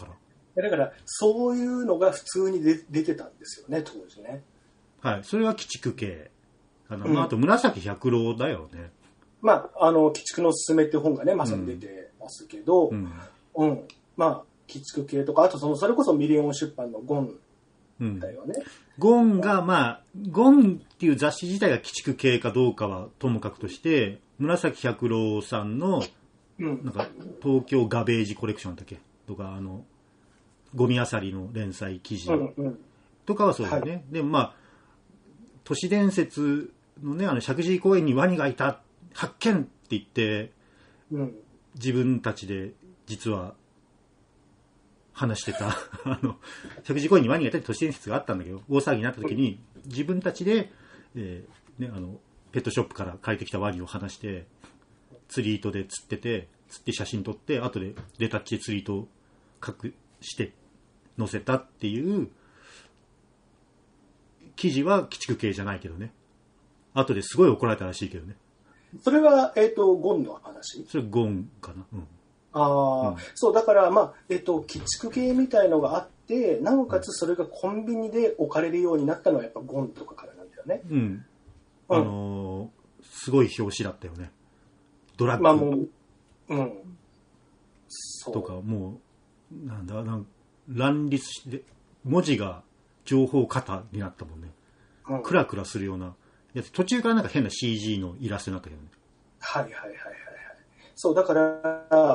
だから、そういうのが普通に出てたんですよね、当時ね。 はい。それは鬼畜系。あと、紫百郎だよね。 鬼畜のすすめって本がね、まさに出てますけど、鬼畜系とか、あとそれこそミリオン出版のゴンだよね。 ゴンが、ゴンっていう雑誌自体が鬼畜系かどうかはともかくとして、紫百郎さんの、なんか、東京ガベージコレクションだっけとか、ゴミあさりの連載記事とかはそうだよね。はい、でも都市伝説のね、石神井公園にワニがいた、発見って言って、自分たちで実は話してた、食事公園にワニがいたり都市伝説があったんだけど、大騒ぎになった時に、自分たちで、ペットショップから借りてきたワニを離して、釣り糸で釣って写真撮って、後でレタッチで釣り糸を隠して載せたっていう記事は鬼畜系じゃないけどね。後ですごい怒られたらしいけどね。 それは、ゴンの話？ それゴンかな。うん。 そう、だから、鬼畜系みたいのがあって、なおかつそれがコンビニで置かれるようになったのはやっぱゴンとかからなんだよね。 うん。すごい表紙だったよね。ドラッグ。 もう、そう。 とか、もう、乱立して、文字が情報型になったもんね。クラクラするような。途中からなんか変な CG のイラストになったけどね。はい。 そう、だから、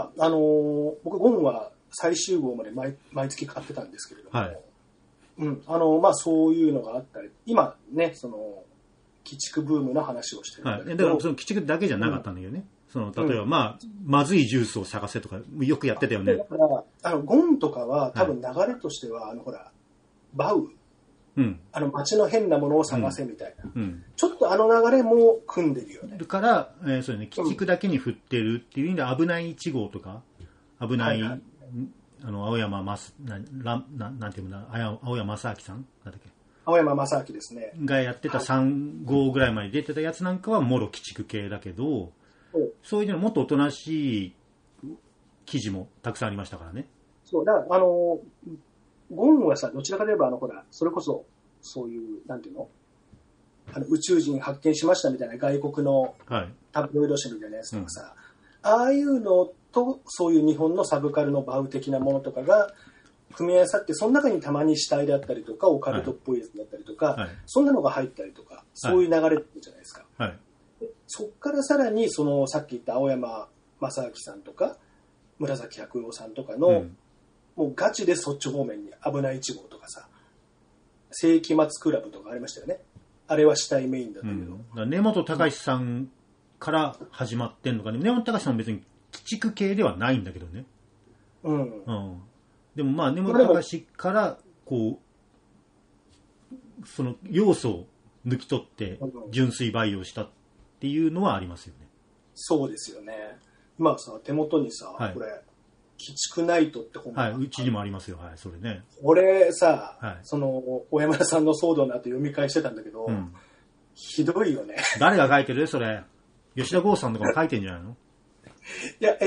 僕、ゴンは最終号まで毎月買ってたんですけれども、そういうのがあったり、今ね、鬼畜ブームの話をしてるんだけど。 だから、その鬼畜だけじゃなかったんだけどね。例えば、まずいジュースを探せとか、よくやってたよね。 だから、ゴンとかは、多分流れとしては、ほら、バウ。街の変なものを探せみたいな。ちょっと流れも組んでるよね。 だから、そうね、鬼畜だけに振ってるっていう意味で、危ない1号とか、危ない、青山なんていうのだ、青山正明さんなんだっけ。 青山正明ですね。 がやってた3号ぐらいまで出てたやつなんかは、もろ鬼畜系だけど、そういうのもっとおとなしい記事もたくさんありましたからね。 そう、だから、ゴンはさ、どちらかといえば、ほら、それこそ、そういう、なんていうの？宇宙人発見しましたみたいな外国のタブロイド紙みたいなやつとかさ、ああいうのと、そういう日本のサブカルのバウ的なものとかが、組み合わさって、その中にたまに死体であったりとか、オカルトっぽいやつだったりとか、そんなのが入ったりとか、そういう流れってじゃないですか。そっからさらに、さっき言った青山正明さんとか、紫百郎さんとかの、もうガチでそっち方面に危ない1号とかさ、世紀末クラブとかありましたよね。あれは死体メインだったけど。 根本隆さんから始まってんのかね。根本隆さんは別に鬼畜系ではないんだけどね。でも根本隆からこう、その要素を抜き取って純粋培養したっていうのはありますよね。 そうですよね。今さ、手元にさ、これ、鬼畜ナイトって本が、 うちにもありますよ。それね。 これさ、小山田さんの騒動の後読み返してたんだけど、ひどいよね。 誰が書いてるそれ。吉田剛さんとかも書いてんじゃないの？ いや、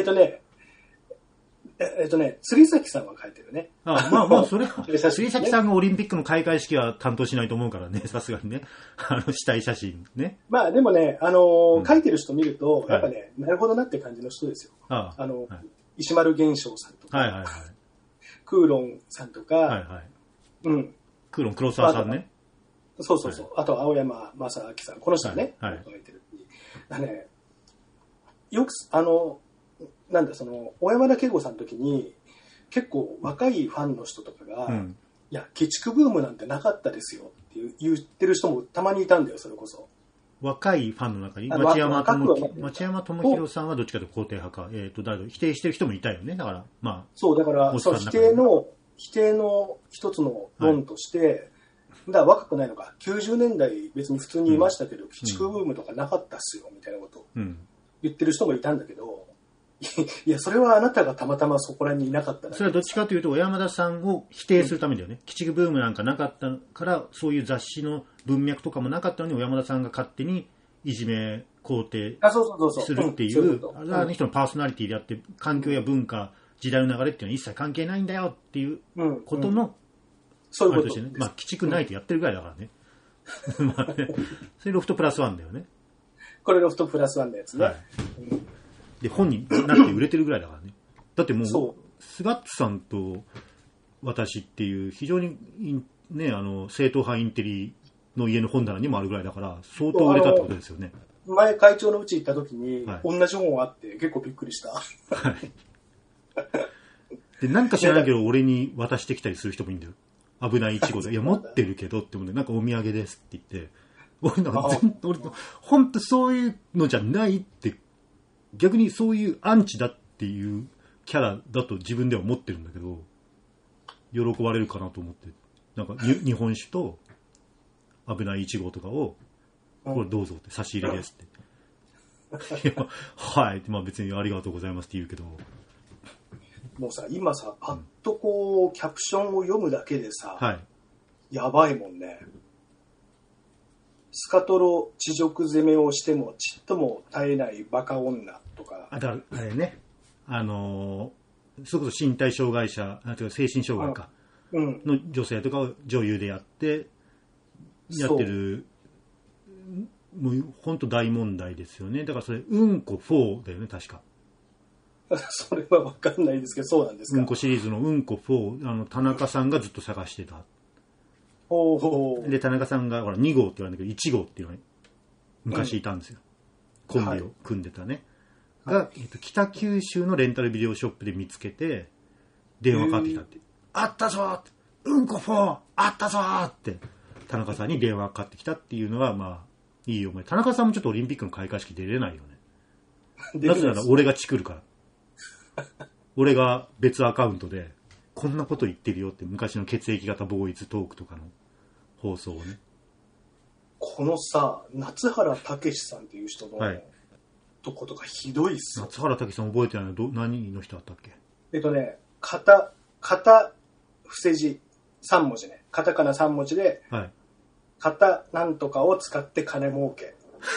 釣崎さんは書いてるね。 それは、釣崎さんがオリンピックの開会式は担当しないと思うからね、さすがにね。死体写真ね。 でもね、書いてる人見ると、やっぱね、なるほどなって感じの人ですよ。石丸源章さんとか、クーロンさんとか、 クーロン黒沢さんね。 そう。あと、青山正明さん。この人ね、書いてる。よく、小山田圭吾さんの時に、結構若いファンの人とかが、いや、鬼畜ブームなんてなかったですよって言ってる人もたまにいたんだよ、それこそ。 若いファンの中に町山智博さんはどっちかというと肯定派か、否定してる人もいたよね。だからそうだからその否定の一つの論として、だから若くないのか90年代別に普通にいましたけど、鬼畜ブームとかなかったっすよみたいなことを言ってる人もいたんだけど、いやそれはあなたがたまたまそこらにいなかっただけ。 それはどっちかというと小山田さんを否定するためだよね。鬼畜ブームなんかなかったからそういう雑誌の文脈とかもなかったのに小山田さんが勝手にいじめ肯定するっていうあの人のパーソナリティであって環境や文化時代の流れっていうのは一切関係ないんだよっていうことのそういうことですね。 鬼畜ないとやってるぐらいだからね。それロフトプラスワンだよね。 これロフトプラスワンのやつね。 で本になって売れてるぐらいだからね。だってもうスガッツさんと私っていう非常にね正統派インテリの家の本棚にもあるぐらいだから相当売れたってことですよね。 前会長のうち行った時に、同じ本があって結構びっくりした。 でなんか知らないけど俺に渡してきたりする人もいいんだよ。危ないイチゴでいや持ってるけどってもねなんかお土産ですって言って俺本当そういうのじゃないって逆にそういうアンチだっていうキャラだと自分では思ってるんだけど喜ばれるかなと思って、なんか日本酒と危ないイチゴとかを、これどうぞって差し入れですって。いや、はい。まあ別にありがとうございますって言うけど。 もうさ、今さ、パッとこう、キャプションを読むだけでさ、 はい。 やばいもんね。スカトロ地獄攻めをしてもちっとも絶えないバカ女とか。 だからあれね、それこそ身体障害者、精神障害か、の女性とかを女優でやってる、もう本当大問題ですよね。だからそれ、うんこ4だよね、確か。 それは分かんないですけど、そうなんですか。 うんこシリーズのうんこ4、田中さんがずっと探してた。で、田中さんがほら2号って言われるんだけど、1号っていうのが昔いたんですよ。コンビを組んでたね。が、北九州のレンタルビデオショップで見つけて、電話かかってきたって。あったぞーうんこ4あったぞーって、田中さんに電話かかってきたっていうのが、まあ、いい思い。田中さんもちょっとオリンピックの開会式出れないよね。なぜなら俺がチクるから。俺が別アカウントで、こんなこと言ってるよって昔の血液型ボーイズトークとかの放送をね。 このさ、夏原武さんっていう人の、とことかひどいっすよ。 夏原武さん覚えてないの何の人だったっけ？ 片伏せ字3文字ね。カタカナ3文字で、はい、片なんとかを使って金儲け。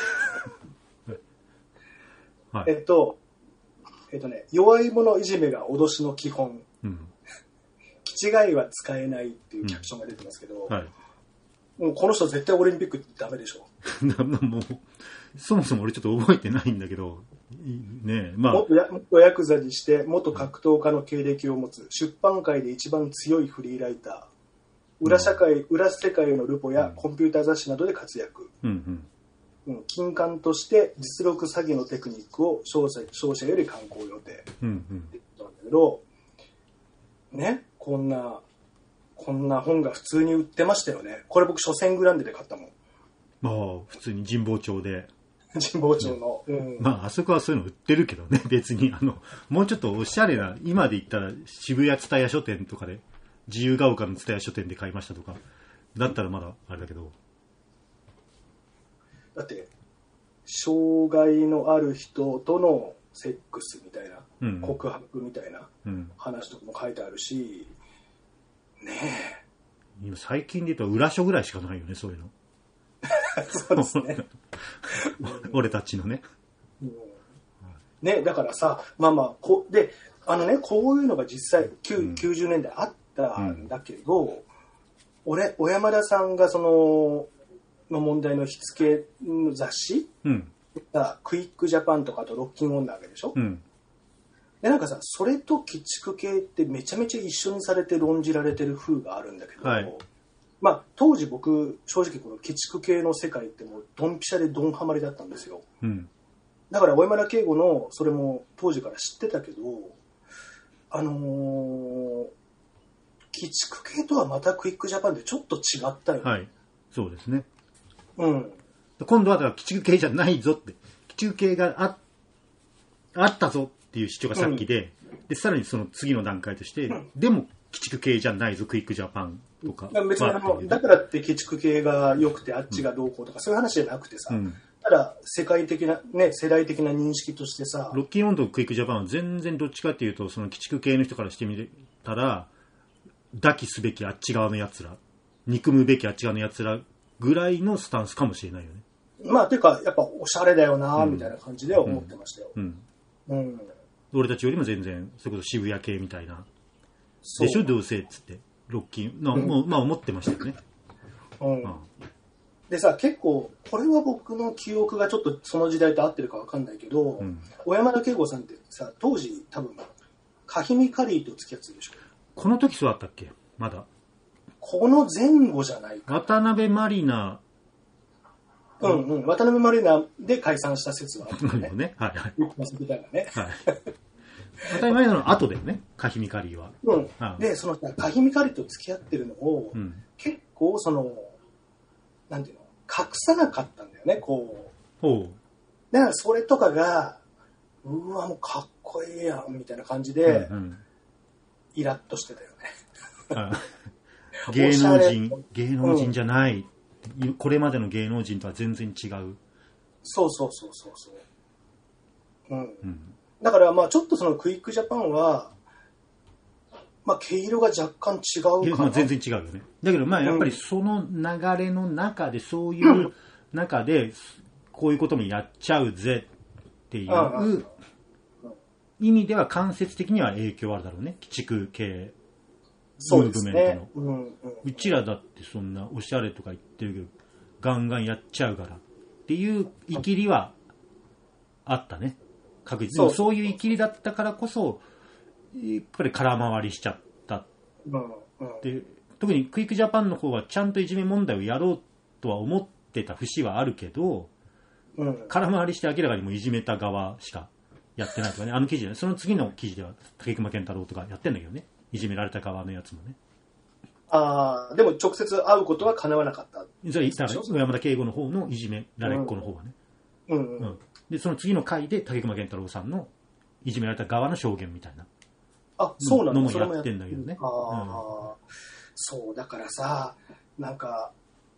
はい、弱い者いじめが脅しの基本。気違いは使えないっていうキャプションが出てますけど、はい、もうこの人絶対オリンピックってダメでしょ。 もうそもそも俺ちょっと覚えてないんだけど、ねえ、まあ、 元ヤクザにして元格闘家の経歴を持つ出版界で一番強いフリーライター、裏世界のルポやコンピューター雑誌などで活躍、金刊として実力詐欺のテクニックを商社より刊行予定って言ったんだけど、ね、こんな本が普通に売ってましたよね。これ僕書店グランデで買ったもん。 まあ普通に神保町で。 神保町の、 まああそこはそういうの売ってるけどね、別にもうちょっとおしゃれな、今で言ったら渋谷蔦屋書店とかで、自由が丘の蔦屋書店で買いましたとかだったらまだあれだけど、 だって障害のある人とのセックスみたいな、告白みたいな話とかも書いてあるし、ねえ、 今最近で言うと裏書ぐらいしかないよね、そういうの。 そうですね。 俺たちのね。 ね、だからさ、まあこういうのが実際90年代あったんだけど、小山田さんがの問題の火付けの雑誌、クイックジャパンとかとロッキンオンなわけでしょ。でなんかさ、それと鬼畜系ってめちゃめちゃ一緒にされて論じられてる風があるんだけど、まあ当時僕正直この鬼畜系の世界ってもうドンピシャでドンハマりだったんですよ。だから小山田圭吾のそれも当時から知ってたけど、鬼畜系とはまたクイックジャパンでちょっと違ったよね。 はい、そうですね。今度はだから鬼畜系じゃないぞって、鬼畜系があったぞっていう主張がさっきで、でさらにその次の段階として、でも鬼畜系じゃないぞクイックジャパンとか。 別にだからって鬼畜系が良くてあっちがどうこうとかそういう話じゃなくてさ、ただ世界的なね、世代的な認識としてさ、 ロッキンオンとクイックジャパンは全然どっちかっていうと、その鬼畜系の人からしてみたら抱きすべきあっち側のやつら、憎むべきあっち側のやつらぐらいのスタンスかもしれないよね。 まあていうかやっぱおしゃれだよなみたいな感じでは思ってましたよ。 俺たちよりも全然それこそ渋谷系みたいなでしょ、どうせっつってロッキンもうまあ思ってましたよね。 でさ、結構これは僕の記憶がちょっとその時代と合ってるか分かんないけど、小山田圭吾さんってさ、当時多分カヒミカリーと付き合ってるでしょ。 この時そうだったっけ？まだこの前後じゃないか。 渡辺満里奈、 渡辺満里奈で解散した説はあるよね。 はいはい。 みたいなね。 はい。渡辺満里奈の後だよね、カヒミカリーは。 で、そのカヒミカリーと付き合ってるのを、結構なんていうの、隠さなかったんだよね、こう。だからそれとかが、うわ、もうかっこいいやん、みたいな感じで、イラッとしてたよね。 芸能人じゃない、これまでの芸能人とは全然違う。 そうそうそうそうそう。うん。だからまあちょっとそのクイックジャパンは、まあ毛色が若干違うかな。 まあ、全然違うよね。だけどまあやっぱりその流れの中で、そういう中でこういうこともやっちゃうぜっていう意味では間接的には影響あるだろうね。鬼畜系ムーブメントの。うちらだってそんなおしゃれとか言ってるけど、ガンガンやっちゃうからっていうイキリはあったね。確実に。そういうイキリだったからこそ、やっぱり空回りしちゃったって。特にクイックジャパンの方はちゃんといじめ問題をやろうとは思ってた節はあるけど、空回りして明らかにもいじめた側しかやってないとかね。あの記事で、その次の記事では竹熊健太郎とかやってんだけどね。いじめられた側のやつもね。 ああ、でも直接会うことは叶わなかった。 じゃあ、小山田圭吾の方のいじめられっ子の方はね。で、その次の回で竹熊健太郎さんのいじめられた側の証言みたいな。 そうなんだ。 のもやってんだけどね。 そう、だからさ、なんか、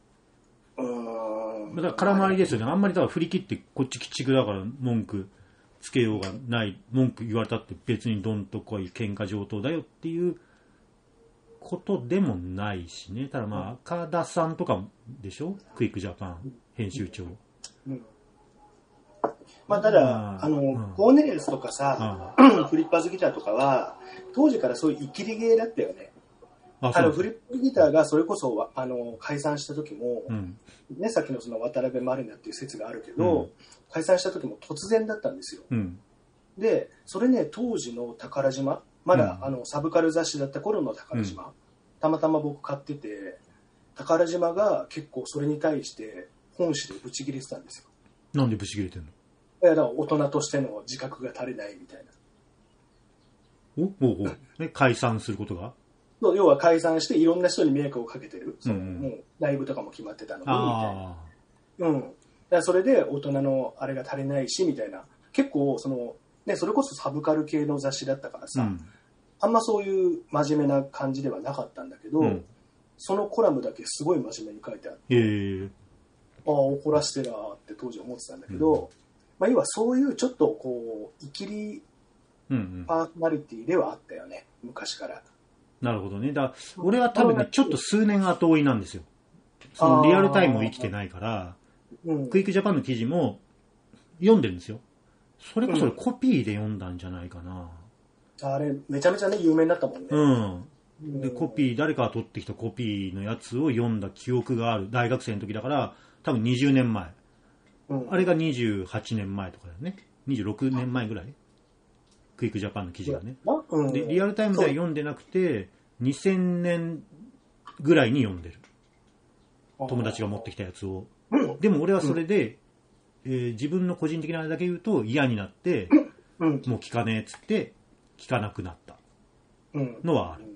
だから空回りですよね。あんまりだから振り切ってこっち鬼畜だから文句つけようがない、文句言われたって別にどんとこい喧嘩上等だよっていうことでもないしね。ただまあ赤田さんとかでしょ、クイックジャパン編集長。 まあただ、コーネリアスとかさ、フリッパーズギターとかは当時からそういうイキリゲーだったよね。フリップギターがそれこそ解散した時も、ね、さっきのその渡辺満里奈っていう説があるけど、解散した時も突然だったんですよ。で、それね、当時の宝島、まだサブカル雑誌だった頃の宝島、たまたま僕買ってて、宝島が結構それに対して本誌でブチ切れてたんですよ。 なんでブチ切れてんの？ いや、だから大人としての自覚が足りないみたいな。解散することが？ 要は解散していろんな人に迷惑をかけてる。もうライブとかも決まってたのにみたいな。だからそれで大人のあれが足りないしみたいな。結構そのね、それこそサブカル系の雑誌だったからさ、あんまそういう真面目な感じではなかったんだけど、そのコラムだけすごい真面目に書いてあって、怒らしてらーって当時思ってたんだけど、まあ要はそういうちょっとこうイキリパーソナリティではあったよね、昔から。 なるほどね。だから俺は多分ね、ちょっと数年後追いなんですよ。そのリアルタイムを生きてないから、クイックジャパンの記事も読んでるんですよ。それこそコピーで読んだんじゃないかな。 あれ、めちゃめちゃね、有名になったもんね。 で、誰かが取ってきたコピーのやつを読んだ記憶がある。大学生の時だから、多分20年前。あれが28年前とかだよね。26年前ぐらい。クイックジャパンの記事がね。で、リアルタイムでは読んでなくて、2000年ぐらいに読んでる。友達が持ってきたやつを。でも俺はそれで、自分の個人的なあれだけ言うと嫌になって、もう聞かねえっつって聞かなくなったのはある。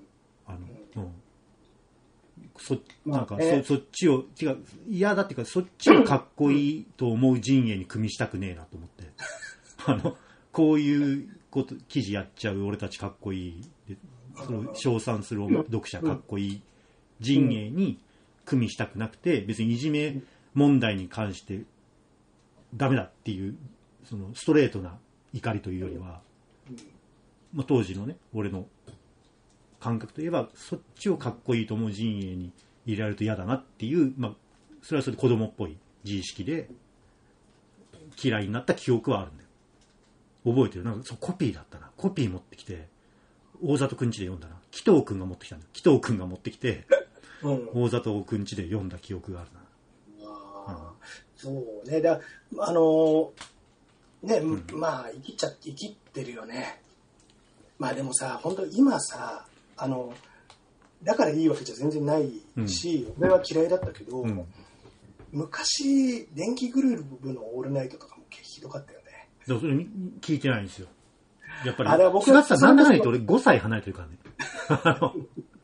なんかそっちを嫌だっていうか、そっちをかっこいいと思う陣営に組みしたくねえなと思ってこういう記事やっちゃう俺たちかっこいいで、その称賛する読者かっこいい陣営に組みしたくなくて、別にいじめ問題に関してダメだっていうそのストレートな怒りというよりは、まあ、当時のね俺の感覚といえばそっちをかっこいいと思う陣営に入れられると嫌だなっていう、まあ、それはそれで子供っぽい自意識で嫌いになった記憶はあるんだよ。覚えてる。なんかコピーだったな。コピー持ってきて大里くん家で読んだな。紀藤くんが持ってきたんだよ。紀藤くんが持ってきて、大里くん家で読んだ記憶があるな。 そうね。まあ生きってるよね。まあでもさ、本当今さ、だからいいわけじゃ全然ないし、俺は嫌いだったけど、昔電気グルーヴのオールナイトとかもひどかったよね。 でもそれ聞いてないんですよ。やっぱり僕はさ、なんだかんだ言って俺5歳離れてるからね。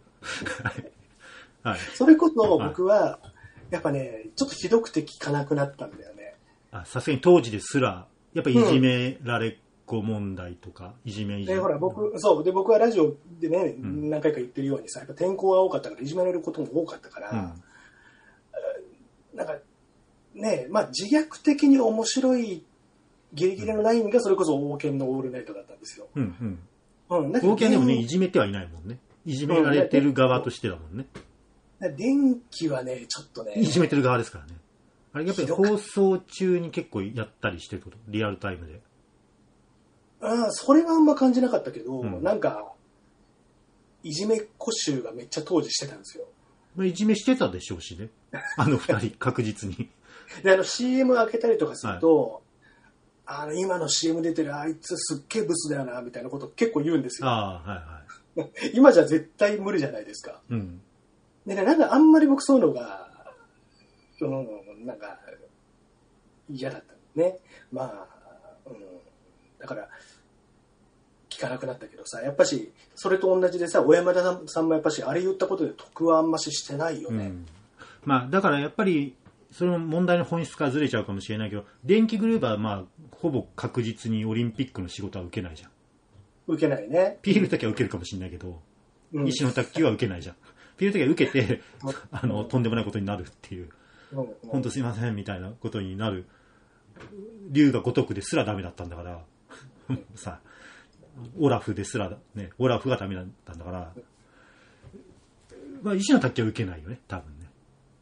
はい、それこそ僕はやっぱね、ちょっとひどくて聞かなくなったんだよね。 さすがに当時ですらやっぱいじめられっ子子問題とか、いじめ。 で、ほら、僕はラジオでね、何回か言ってるようにさ、やっぱ転校が多かったから、いじめられることも多かったから、なんか、ね、まあ自虐的に面白いギリギリのラインがそれこそ王権のオールナイトだったんですよ。 王権でもね、いじめてはいないもんね。いじめられてる側としてだもんね。 電気はね、ちょっとね。 いじめてる側ですからね。あれやっぱり放送中に結構やったりしてること、リアルタイムで。 それはあんま感じなかったけど、なんか、いじめっ子集がめっちゃ当時してたんですよ。 いじめしてたでしょうしね。あの二人、確実に。 で、CM 開けたりとかすると、今の CM 出てるあいつすっげえブスだよな、みたいなこと結構言うんですよ。今じゃ絶対無理じゃないですか。でね、なんかあんまり僕そういうのが、なんか、嫌だったね。まあ、だから、聞かなくなったけどさ、やっぱし、それと同じでさ、小山田さんもやっぱし、あれ言ったことで得はあんまししてないよね。 まあ、だからやっぱり、その問題の本質からずれちゃうかもしれないけど、電気グループはまあ、ほぼ確実にオリンピックの仕事は受けないじゃん。 受けないね。 ピールだけは受けるかもしれないけど、石の卓球は受けないじゃん。ピールだけは受けて、とんでもないことになるっていう。本当すいませんみたいなことになる龍が如くですらダメだったんだからさ、オラフですらね、オラフがダメだったんだから、まあ石の卓球は受けないよね、多分ね。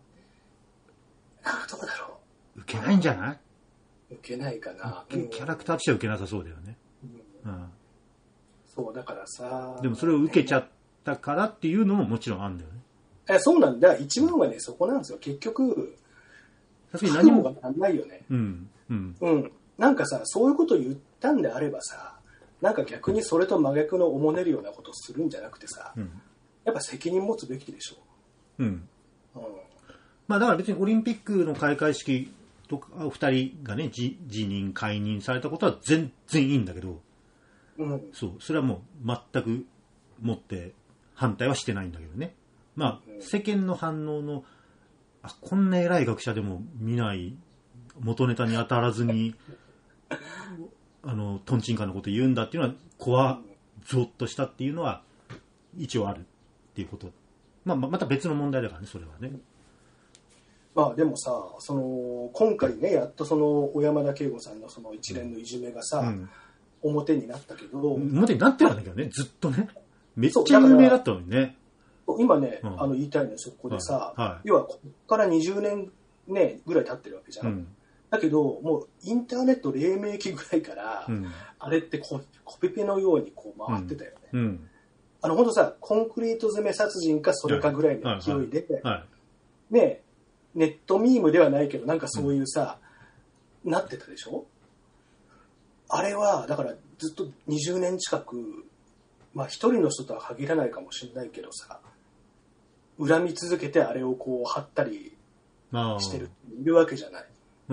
どうだろう。受けないんじゃない？ 受けないかな。 キャラクターとしては受けなさそうだよね。 そうだからさ。 でもそれを受けちゃったからっていうのももちろんあるんだよね。 そうなんだ。一番はね、そこなんですよ。結局、 確かに何もがなんないよね。なんかさ、そういうこと言ったんであればさ、なんか逆にそれと真逆のおもねるようなことをするんじゃなくてさ、やっぱ責任持つべきでしょ。 まあだから別にオリンピックの開会式とか、二人がね、辞任、解任されたことは全然いいんだけど、そう、それはもう全くもって反対はしてないんだけどね。まあ、世間の反応の、こんな偉い学者でも見ない元ネタに当たらずに、トンチンカンのこと言うんだっていうのは、ゾッとしたっていうのは、一応あるっていうこと。また別の問題だからね、それはね。 まあでもさ、今回ね、やっと小山田圭吾さんのその一連のいじめがさ、表になったけど。 表になってるんだけどね、ずっとね。めっちゃ有名だったのにね。 今ね、言いたいのよ、そこでさ、要はここから20年ね、ぐらい経ってるわけじゃん。だけど、もうインターネット黎明期ぐらいから、あれってコピペのようにこう回ってたよね。本当さ、コンクリート詰め殺人かそれかぐらいの勢いで、ね、ネットミームではないけど、なんかそういうさ、なってたでしょ？あれは、だからずっと20年近く、まあ一人の人とは限らないかもしれないけどさ、恨み続けてあれをこう貼ったりしてるいるわけじゃない。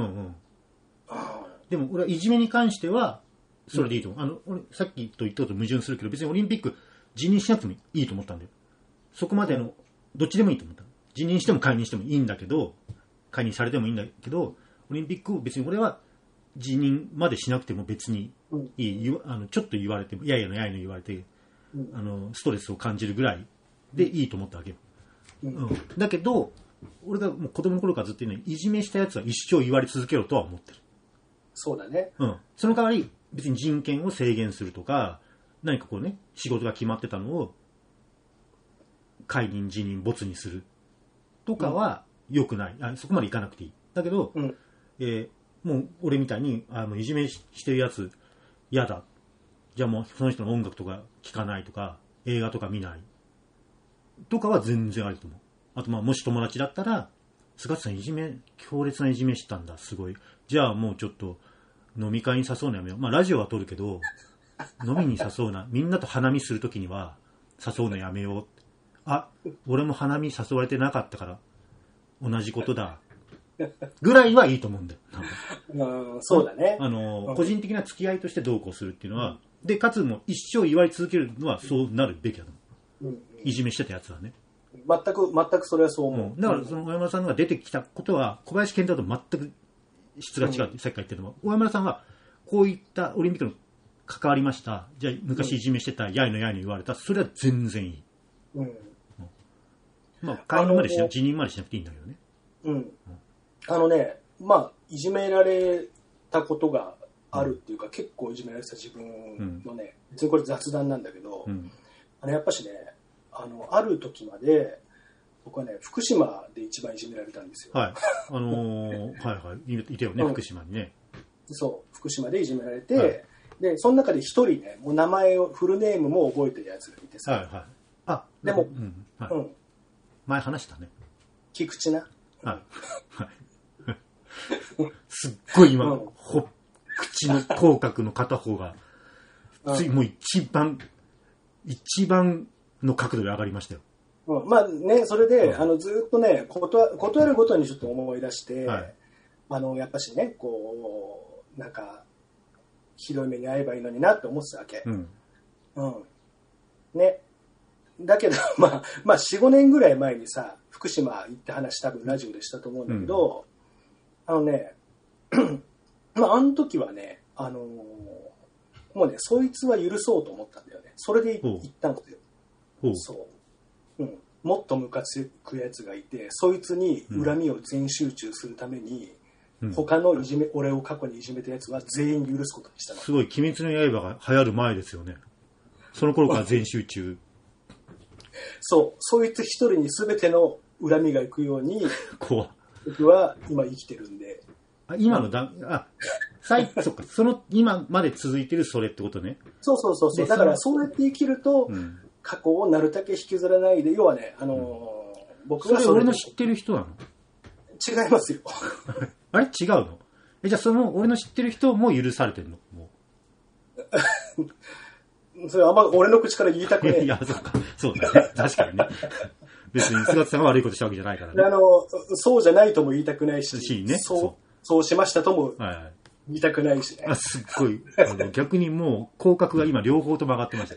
でも俺はいじめに関してはそれでいいと思う。俺さっきと言ったこと矛盾するけど、別にオリンピック辞任しなくてもいいと思ったんだよ。そこまでのどっちでもいいと思った。辞任しても解任してもいいんだけど、解任されてもいいんだけど、オリンピックを別に俺は辞任までしなくても別にいい。ちょっと言われても、いやいやの言われて、ストレスを感じるぐらいでいいと思ったわけよ。だけど、俺がもう子供の頃からずっと言うのに、いじめしたやつは一生言われ続けろとは思ってる。 そうだね。 その代わり、別に人権を制限するとか、何かこうね、仕事が決まってたのを、解任、辞任、没にするとかは良くない。そこまでいかなくていい。だけど、もう俺みたいに、もういじめしてるやつ嫌だ。じゃあもうその人の音楽とか聴かないとか、映画とか見ない。とかは全然あると思う。あともし友達だったら、菅田さん強烈ないじめしたんだ、すごい。じゃあもうちょっと飲み会に誘うのやめよう。ラジオは撮るけど、飲みに誘うな。みんなと花見するときには誘うのやめよう。俺も花見誘われてなかったから、同じことだ。ぐらいはいいと思うんだよ。 そうだね。 個人的な付き合いとしてどうこうするっていうのは、で、かつも一生言われ続けるのはそうなるべきだと思う。いじめしてたやつはね。 全くそれはそう思う。 だからその小山田さんが出てきたことは小林健太と全く質が違うってさっきから言ってるのは、小山田さんはこういったオリンピックの関わりました。じゃあ昔いじめしてた、やいの言われた。それは全然いい。うん。まあ、解任までしなく、辞任までしなくていいんだけどね。 うん。まあ、いじめられたことがあるっていうか、結構いじめられてた自分のね、別にこれ雑談なんだけど、やっぱしね、ある時まで、僕はね、福島で一番いじめられたんですよ。 はい。はいはい。いたよね、福島にね。 そう、福島でいじめられて、はい、で、その中で一人ね、もう名前を、フルネームも覚えてるやつがいてさ。はいはい。あ、でも、 はい、前話したね。 菊池な。 はい。すっごい今、口の口角の片方が、もう一番の角度で上がりましたよ。 まあね、それで、ずっとね、断るごとにちょっと思い出して、はい、やっぱしね、こう、なんか、ひどい目に遭えばいいのになって思ってたわけ。ね。だけど、まあ、4、5年ぐらい前にさ、福島行って話多分ラジオでしたと思うんだけど、まあ、あの時はね、もうね、そいつは許そうと思ったんだよね。それで行ったんですよ。そう。もっとムカつくやつがいて、そいつに恨みを全集中するために、他の俺を過去にいじめたやつは全員許すことにしたの。 すごい、鬼滅の刃が流行る前ですよね。その頃から全集中。 そう、そいつ一人に全ての恨みがいくように、僕は今生きてるんで。 今のそっか、その今まで続いてるそれってことね。 そうだからそうやって生きると、過去をなるだけ引きずらないで、要はね、僕はそれ俺の知ってる人なの？ 違いますよ。 あれ違うの？じゃあその俺の知ってる人も許されてるの？もうそれあんま俺の口から言いたくねえ。 いや、そうだね。確かにね。別に菅田さんが悪いことしたわけじゃないからね。 そうじゃないとも言いたくないし、 ね、 そうしましたとも言いたくないしね。 すっごい。逆にもう、口角が今両方と曲がってました。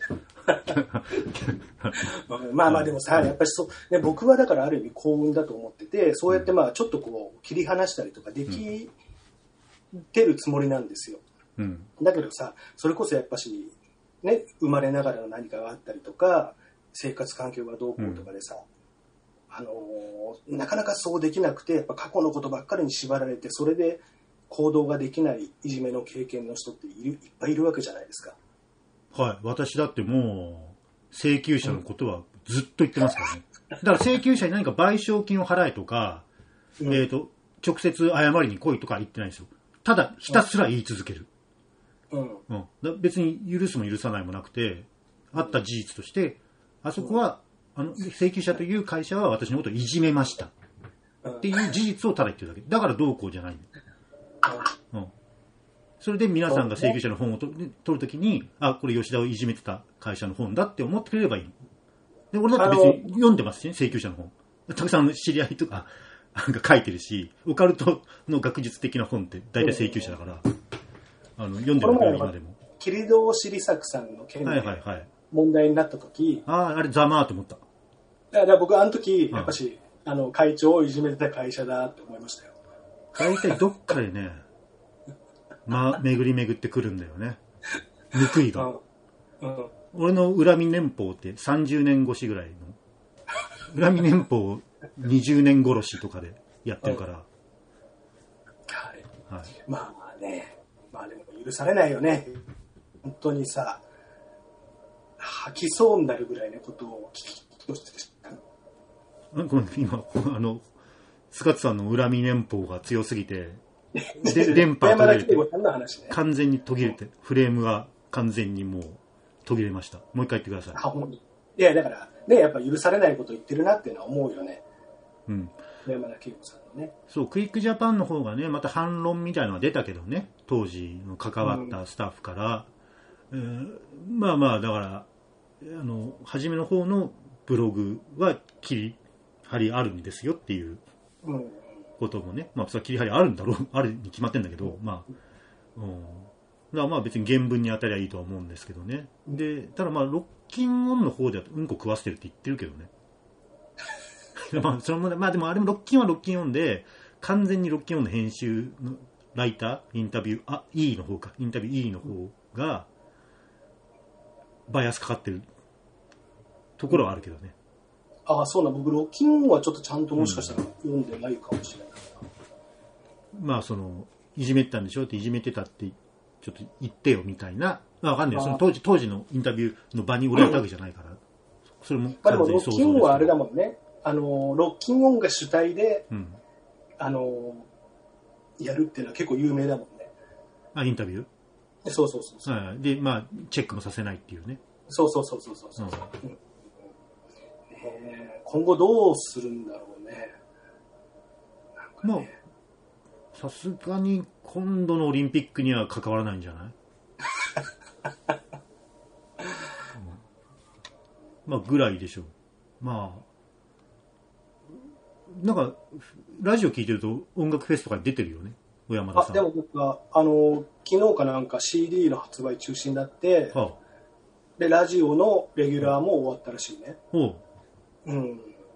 まあでもさ、やっぱりね、僕はだからある意味幸運だと思ってて、そうやってまあちょっとこう、切り離したりとかできてるつもりなんですよ。だけどさ、それこそやっぱし、ね、生まれながらの何かがあったりとか、生活環境がどうこうとかでさ、なかなかそうできなくて、やっぱ過去のことばっかりに縛られて、それで行動ができないいじめの経験の人っていっぱいいるわけじゃないですか。 はい。私だってもう、請求者のことはずっと言ってますからね。だから請求者に何か賠償金を払えとか、直接謝りに来いとか言ってないんですよ。ただ、ひたすら言い続ける。別に許すも許さないもなくて、あった事実として、あそこは、請求者という会社は私のことをいじめました。っていう事実をただ言ってるだけ。だからどうこうじゃない。それで皆さんが請求者の本を取るときに、これ吉田をいじめてた会社の本だって思ってくれればいい。で、俺だって別に読んでますしね、請求者の本。たくさん知り合いとか、なんか書いてるし、オカルトの学術的な本って大体請求者だから、読んでるから今でも。 桐堂志利作さんの件で問題になったとき、 あれざまーと思った。 だから僕あの時、やっぱし、会長をいじめてた会社だって思いましたよ。 大体どっかでね、巡り巡ってくるんだよね。報いが。俺の恨み年俸って30年越しぐらいの。恨み年俸20年殺しとかでやってるから。 はい。まあね、でも許されないよね。本当にさ、吐きそうになるぐらいのことを聞きとして今、菅田さんの恨み年俸が強すぎて、電波が途切れて、完全に途切れて、フレームが完全にもう途切れました。もう一回言ってください。 いや、だから、ね、やっぱ許されないこと言ってるなっていうのは思うよね。山田恵子さんのね。 そう、クイックジャパンの方がね、また反論みたいなのが出たけどね、当時の関わったスタッフから。だから、初めの方のブログは切り張りあるんですよっていうこともね、それは切り張りあるんだろう、あるに決まってんだけど、だから別に原文に当たりゃいいとは思うんですけどね。で、ただロッキンオンの方ではうんこ食わせてるって言ってるけどね。それもでもあれもロッキンはロッキンオンで、完全にロッキンオンの編集のライター、インタビュー E の方が、 バイアスかかってるところはあるけどね。 ああ、そうな、僕、ロッキンオンはちょっとちゃんともしかしたら読んでないかもしれないな。 まあ、いじめてたんでしょって、いじめてたって、ちょっと言ってよみたいな。まあ、わかんない。その当時のインタビューの場に売られたわけじゃないから。それもまあでも、ロッキンオンはあれだもんね。ロッキンオンが主体で、やるっていうのは結構有名だもんね。 あ、インタビュー？ そうそうそうそう。 はい。で、まあ、チェックもさせないっていうね。 そうそうそうそうそう。今後どうするんだろうね。 まあ、さすがに今度のオリンピックには関わらないんじゃないまあ、ぐらいでしょう。まあ、なんか、ラジオ聞いてると音楽フェスとかに出てるよね。小山田さん。 でも僕は、昨日かなんか CD の発売中止になって、で、ラジオのレギュラーも終わったらしいね。だね。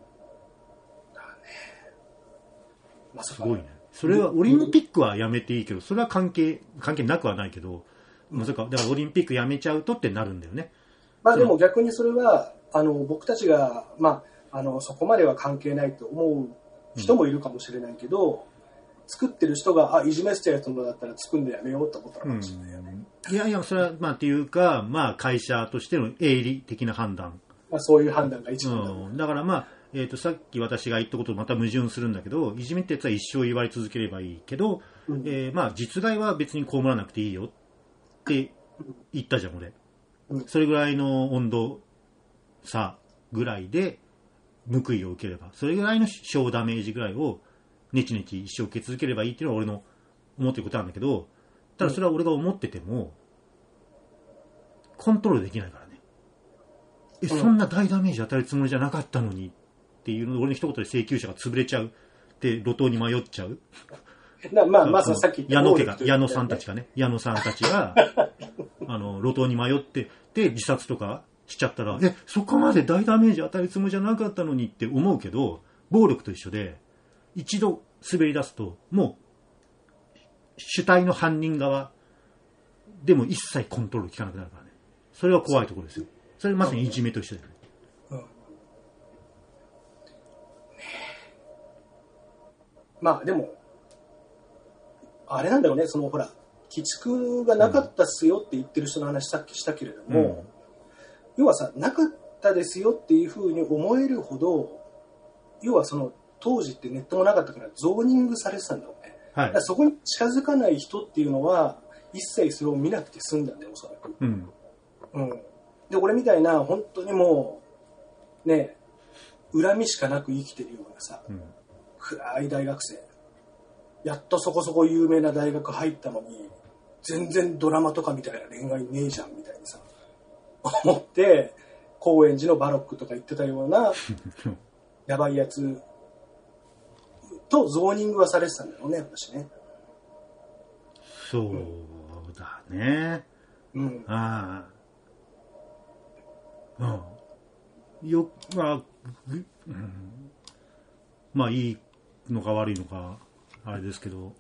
まさか。 すごいね。それは、オリンピックはやめていいけど、それは関係なくはないけど、まさか、だからオリンピックやめちゃうとってなるんだよね。 まあでも逆にそれは、僕たちが、まあ、そこまでは関係ないと思う人もいるかもしれないけど、作ってる人が、いじめしたやつもだったら作るんでやめようと思ったのかもしれないよね。 いやいや、それは、まあっていうか、まあ会社としての営利的な判断。 まあそういう判断が一番だからまあ、さっき私が言ったこととまた矛盾するんだけど、いじめってやつは一生言われ続ければいいけど、まあ実害は別に被らなくていいよって言ったじゃん、俺。それぐらいの温度差ぐらいで報いを受ければ、それぐらいの小ダメージぐらいをネチネチ一生受け続ければいいっていうのは俺の思ってることなんだけど、ただそれは俺が思っててもコントロールできないからね。そんな大ダメージ与えるつもりじゃなかったのにっていうので、俺の一言で請求者が潰れちゃうって路頭に迷っちゃう。 まずさっき言った矢野さんたちがね、矢野さんたちが路頭に迷ってで自殺とかしちゃったら、そこまで大ダメージ与えるつもりじゃなかったのにって思うけど、暴力と一緒で一度滑り出すともう主体の犯人側でも一切コントロール効かなくなるからね。それは怖いところですよ。それまさにいじめと一緒だよね。 まあでもあれなんだよね、ほら鬼畜がなかったっすよって言ってる人の話さっきしたけれども、要はさ、なかったですよっていうふうに思えるほど、要は当時ってネットもなかったからゾーニングされてたんだよね。だからそこに近づかない人っていうのは一切それを見なくて済んだんだよ、おそらく。で、俺みたいな本当にもうね、恨みしかなく生きてるようなさ、暗い大学生、やっとそこそこ有名な大学入ったのに全然ドラマとかみたいな恋愛ねえじゃんみたいにさ思って、高円寺のバロックとか言ってたようなやばいやつとゾーニングはされてたんだろうね、私ね。 そうだね。まあいいのか悪いのかあれですけど、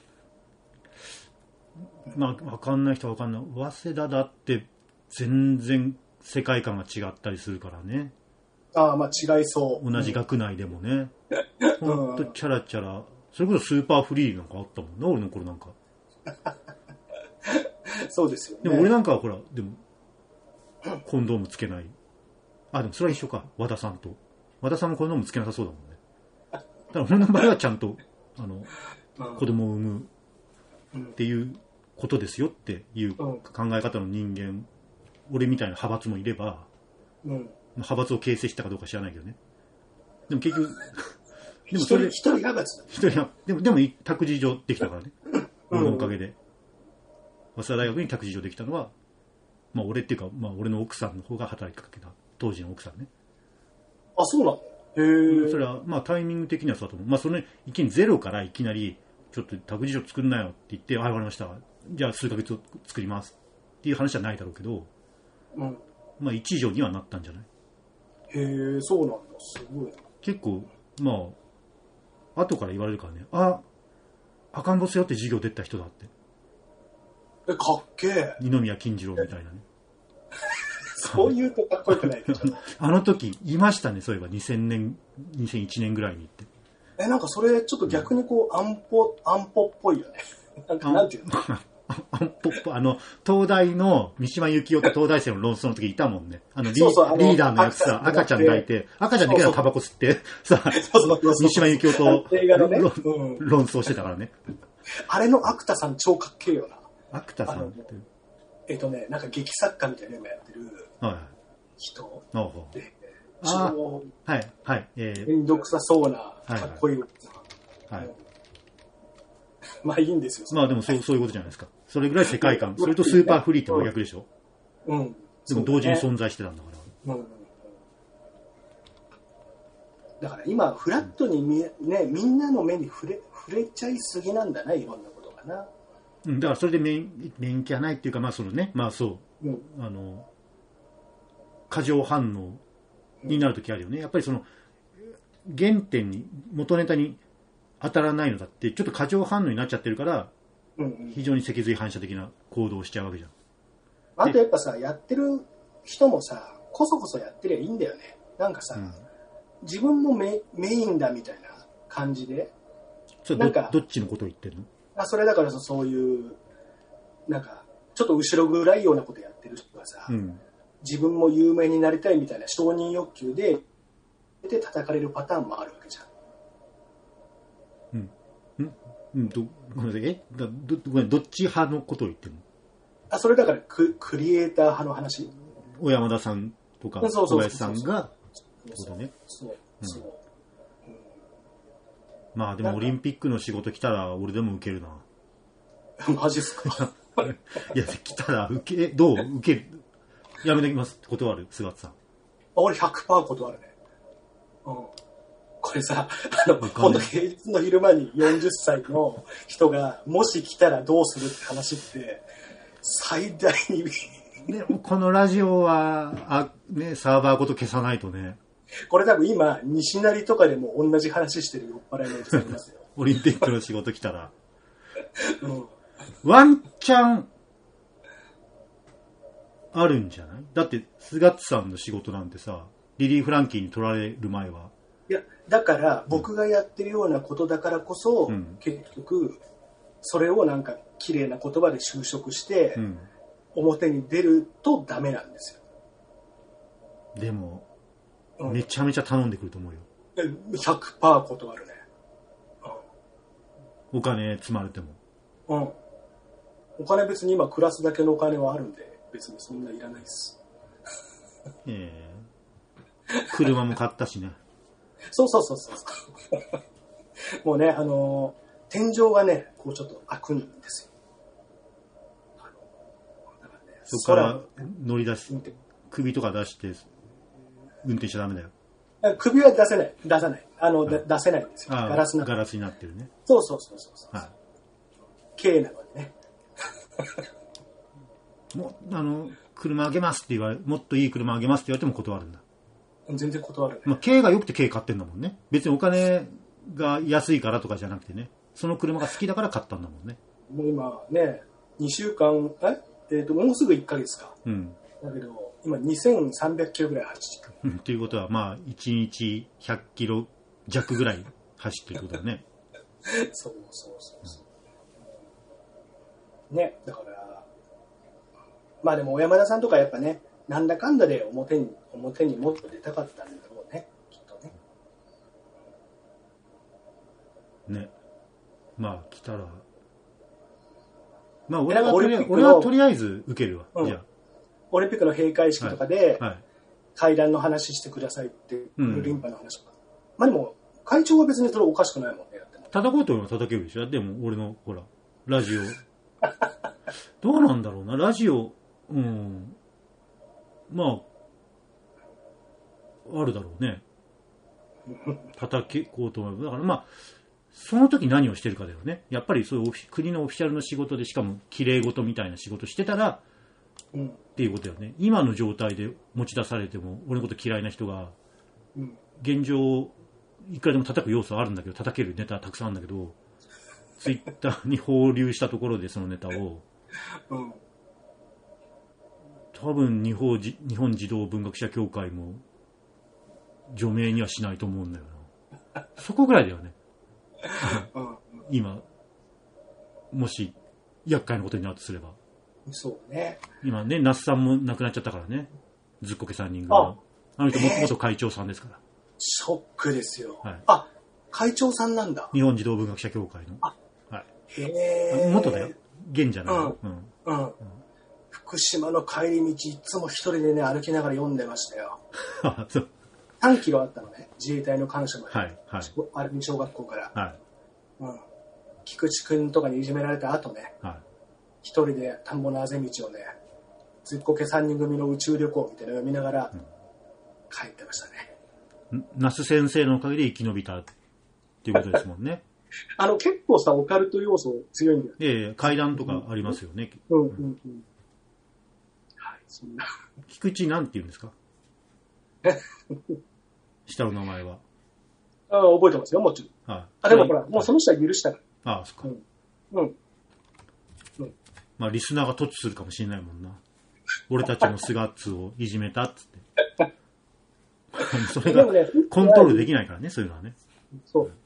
まあ分かんない人は分かんない。早稲田だって全然世界観が違ったりするからね。 まあ違いそう。 同じ学内でもね。ほんとチャラチャラ。それこそスーパーフリーなんかあったもんな、俺の頃なんか。 そうですよね。 でも俺なんかはほら、でもコンドームつけない。でもそれは一緒か、和田さんと。和田さんもコンドームつけなさそうだもんね。だから俺の場合はちゃんと子供を産むっていうことですよっていう考え方の人間、俺みたいな派閥もいれば、派閥を形成したかどうか知らないけどね。でも結局でもそれ一人派閥だ。 一人でも託児所できたからね。俺のおかげで。早稲田大学に託児所できたのは、まあ俺っていうか、まあ俺の奥さんの方が働きかけた。当時の奥さんね。 そうなの？へえ。 それはまあタイミング的にはそうだと思う。まあそれいきなりゼロからいきなりちょっと託児所作んなよって言って、わかりました。じゃあ数ヶ月作りますっていう話はないだろうけど、まあ一助にはなったんじゃない？ へえ、そうなんだ。すごい。 結構まあ後から言われるからね。赤ん坊背負って授業出た人だって。 かっけえ。 二宮金次郎みたいなね。 そう言うとかっこよくないでしょ。 あの時、いましたね、そういえば2001年ぐらいにって。 なんかそれ、ちょっと逆にこう、安保っぽいよね。なんていうの東大の三島由紀夫と東大生の論争の時いたもんね。 そうそうリーダーのやつさ、赤ちゃん抱いて、赤ちゃんだけがタバコ吸って、さ、三島由紀夫と論争してたからね。 あれのアクタさん超かっけえよな。 アクタさんって。 なんか劇作家みたいなのやってる人で、 はい、はい。 めんどくさそうな、かっこいいおじさん。はい。まあいいんですよ。 まあでもそういうことじゃないですか。それぐらい世界観。それとスーパーフリーって真逆でしょ。 うん。 でも同時に存在してたんだから。 だから今、フラットにみんなの目に触れちゃいすぎなんだな、いろんなことがな。 だからそれで免疫がないっていうか、まあそのね、まあそう、過剰反応になるときあるよね。やっぱりその、原点に、元ネタに当たらないのだって、ちょっと過剰反応になっちゃってるから、非常に脊髄反射的な行動をしちゃうわけじゃん。 あとやっぱさ、やってる人もさ、こそこそやってりゃいいんだよね。なんかさ、自分もメインだみたいな感じで。 なんかどっちのことを言ってるの？ それだからそういう、なんか、ちょっと後ろ暗いようなことやってる人がさ、自分も有名になりたいみたいな承認欲求で叩かれるパターンもあるわけじゃん。 ごめんなさい。ごめん、どっち派のことを言ってるの？ それだからクリエイター派の話。 小山田さんとか小林さんがってことね。まあでもオリンピックの仕事来たら俺でも受けるな。 マジっすか？ いや、来たらどう受ける？やめてきますって断る？菅さん。 俺 100% 断るね。これさ、今度平日の昼間に40歳の人がもし来たらどうするって話って最大にでもこのラジオはサーバーごと消さないとね。 これ多分今西成とかでも同じ話してる酔っ払いのおじさんいますよ。 オリンピックの仕事来たら、ワンチャンあるんじゃない？だって菅さんの仕事なんてさ、リリー・フランキーに取られる前は。 いや、だから僕がやってるようなことだからこそ、結局それをなんか綺麗な言葉で修飾して、表に出るとダメなんですよ。 でも、めちゃめちゃ頼んでくると思うよ。 100% 断るね。 お金積まれても。 お金別に今暮らすだけのお金はあるんで、別にそんないらないです。 車も買ったしね。 そう。もうね、天井がね、こうちょっと開くんですよ。 そこから乗り出す、首とか出して運転しちゃダメだよ。 首は出せない。出せないんですよ。ガラスになってるね。 そう。はい。K なのにね。 車あげますってもっといい車あげますって言われても断るんだ。 全然断るね。 まあ、K が良くて K 買ってんだもんね。別にお金が安いからとかじゃなくてね。その車が好きだから買ったんだもんね。 もう今ね、2週間、もうすぐ1ヶ月か。だけど、今2300キロぐらい走ってる。 ということは、まあ、1日100キロ弱ぐらい走ってることだね。 そう。ね、だから、まあでも小山田さんとかやっぱね、なんだかんだで表にもっと出たかったんだろうね、きっとね。 ね。まあ来たら、まあ俺はとりあえず受けるわ。じゃあ。 オリンピックの閉会式とかで、会談の話してくださいって、リンパの話とか。まあでも、会長は別にそれおかしくないもんね。 叩こうと思えば叩けるでしょ。でも俺の、ほら、ラジオ。どうなんだろうな、ラジオ、まあ、あるだろうね。叩こうと思えば。だからまあ、その時何をしてるかだよね。やっぱりそういう国のオフィシャルの仕事で、しかも綺麗事みたいな仕事してたら、っていうことだよね。今の状態で持ち出されても、俺のこと嫌いな人が、現状、いくらでも叩く要素はあるんだけど、叩けるネタはたくさんあるんだけど、ツイッターに放流したところでそのネタを、 多分日本児童文学者協会も除名にはしないと思うんだよな。そこぐらいだよね。今、もし厄介なことになるとすれば。 そうね。 今ね、那須さんも亡くなっちゃったからね。ずっこけ3人組の。あの人元会長さんですから。 ショックですよ。 はい、 あ、会長さんなんだ。 日本児童文学者協会の。 あ、 はい。 へー。 元だよ。現じゃない。 うん。福島の帰り道、いつも一人でね、歩きながら読んでましたよ。 そう。 3キロあったのね。自衛隊の感謝まで。 はい。はい。 あれ小学校から。 はい。 菊池くんとかにいじめられた後ね。はい。一人で田んぼのあぜ道をね、ずっこけ3人組の宇宙旅行みたいなのを見ながら、帰ってましたね。 那須先生のおかげで生き延びたっていうことですもんね。 結構さ、オカルト要素強いんだよ。 階段とかありますよね。 はい、そんな。 菊池なんて言うんですか下の名前は。 覚えてますよ、もちろん。はい。でもほら、もうその人は許したから。 そっか。まあ、リスナーが突するかもしれないもんな。俺たちのスガッツをいじめたっつって。それがコントロールできないからね、そういうのはね。 そう。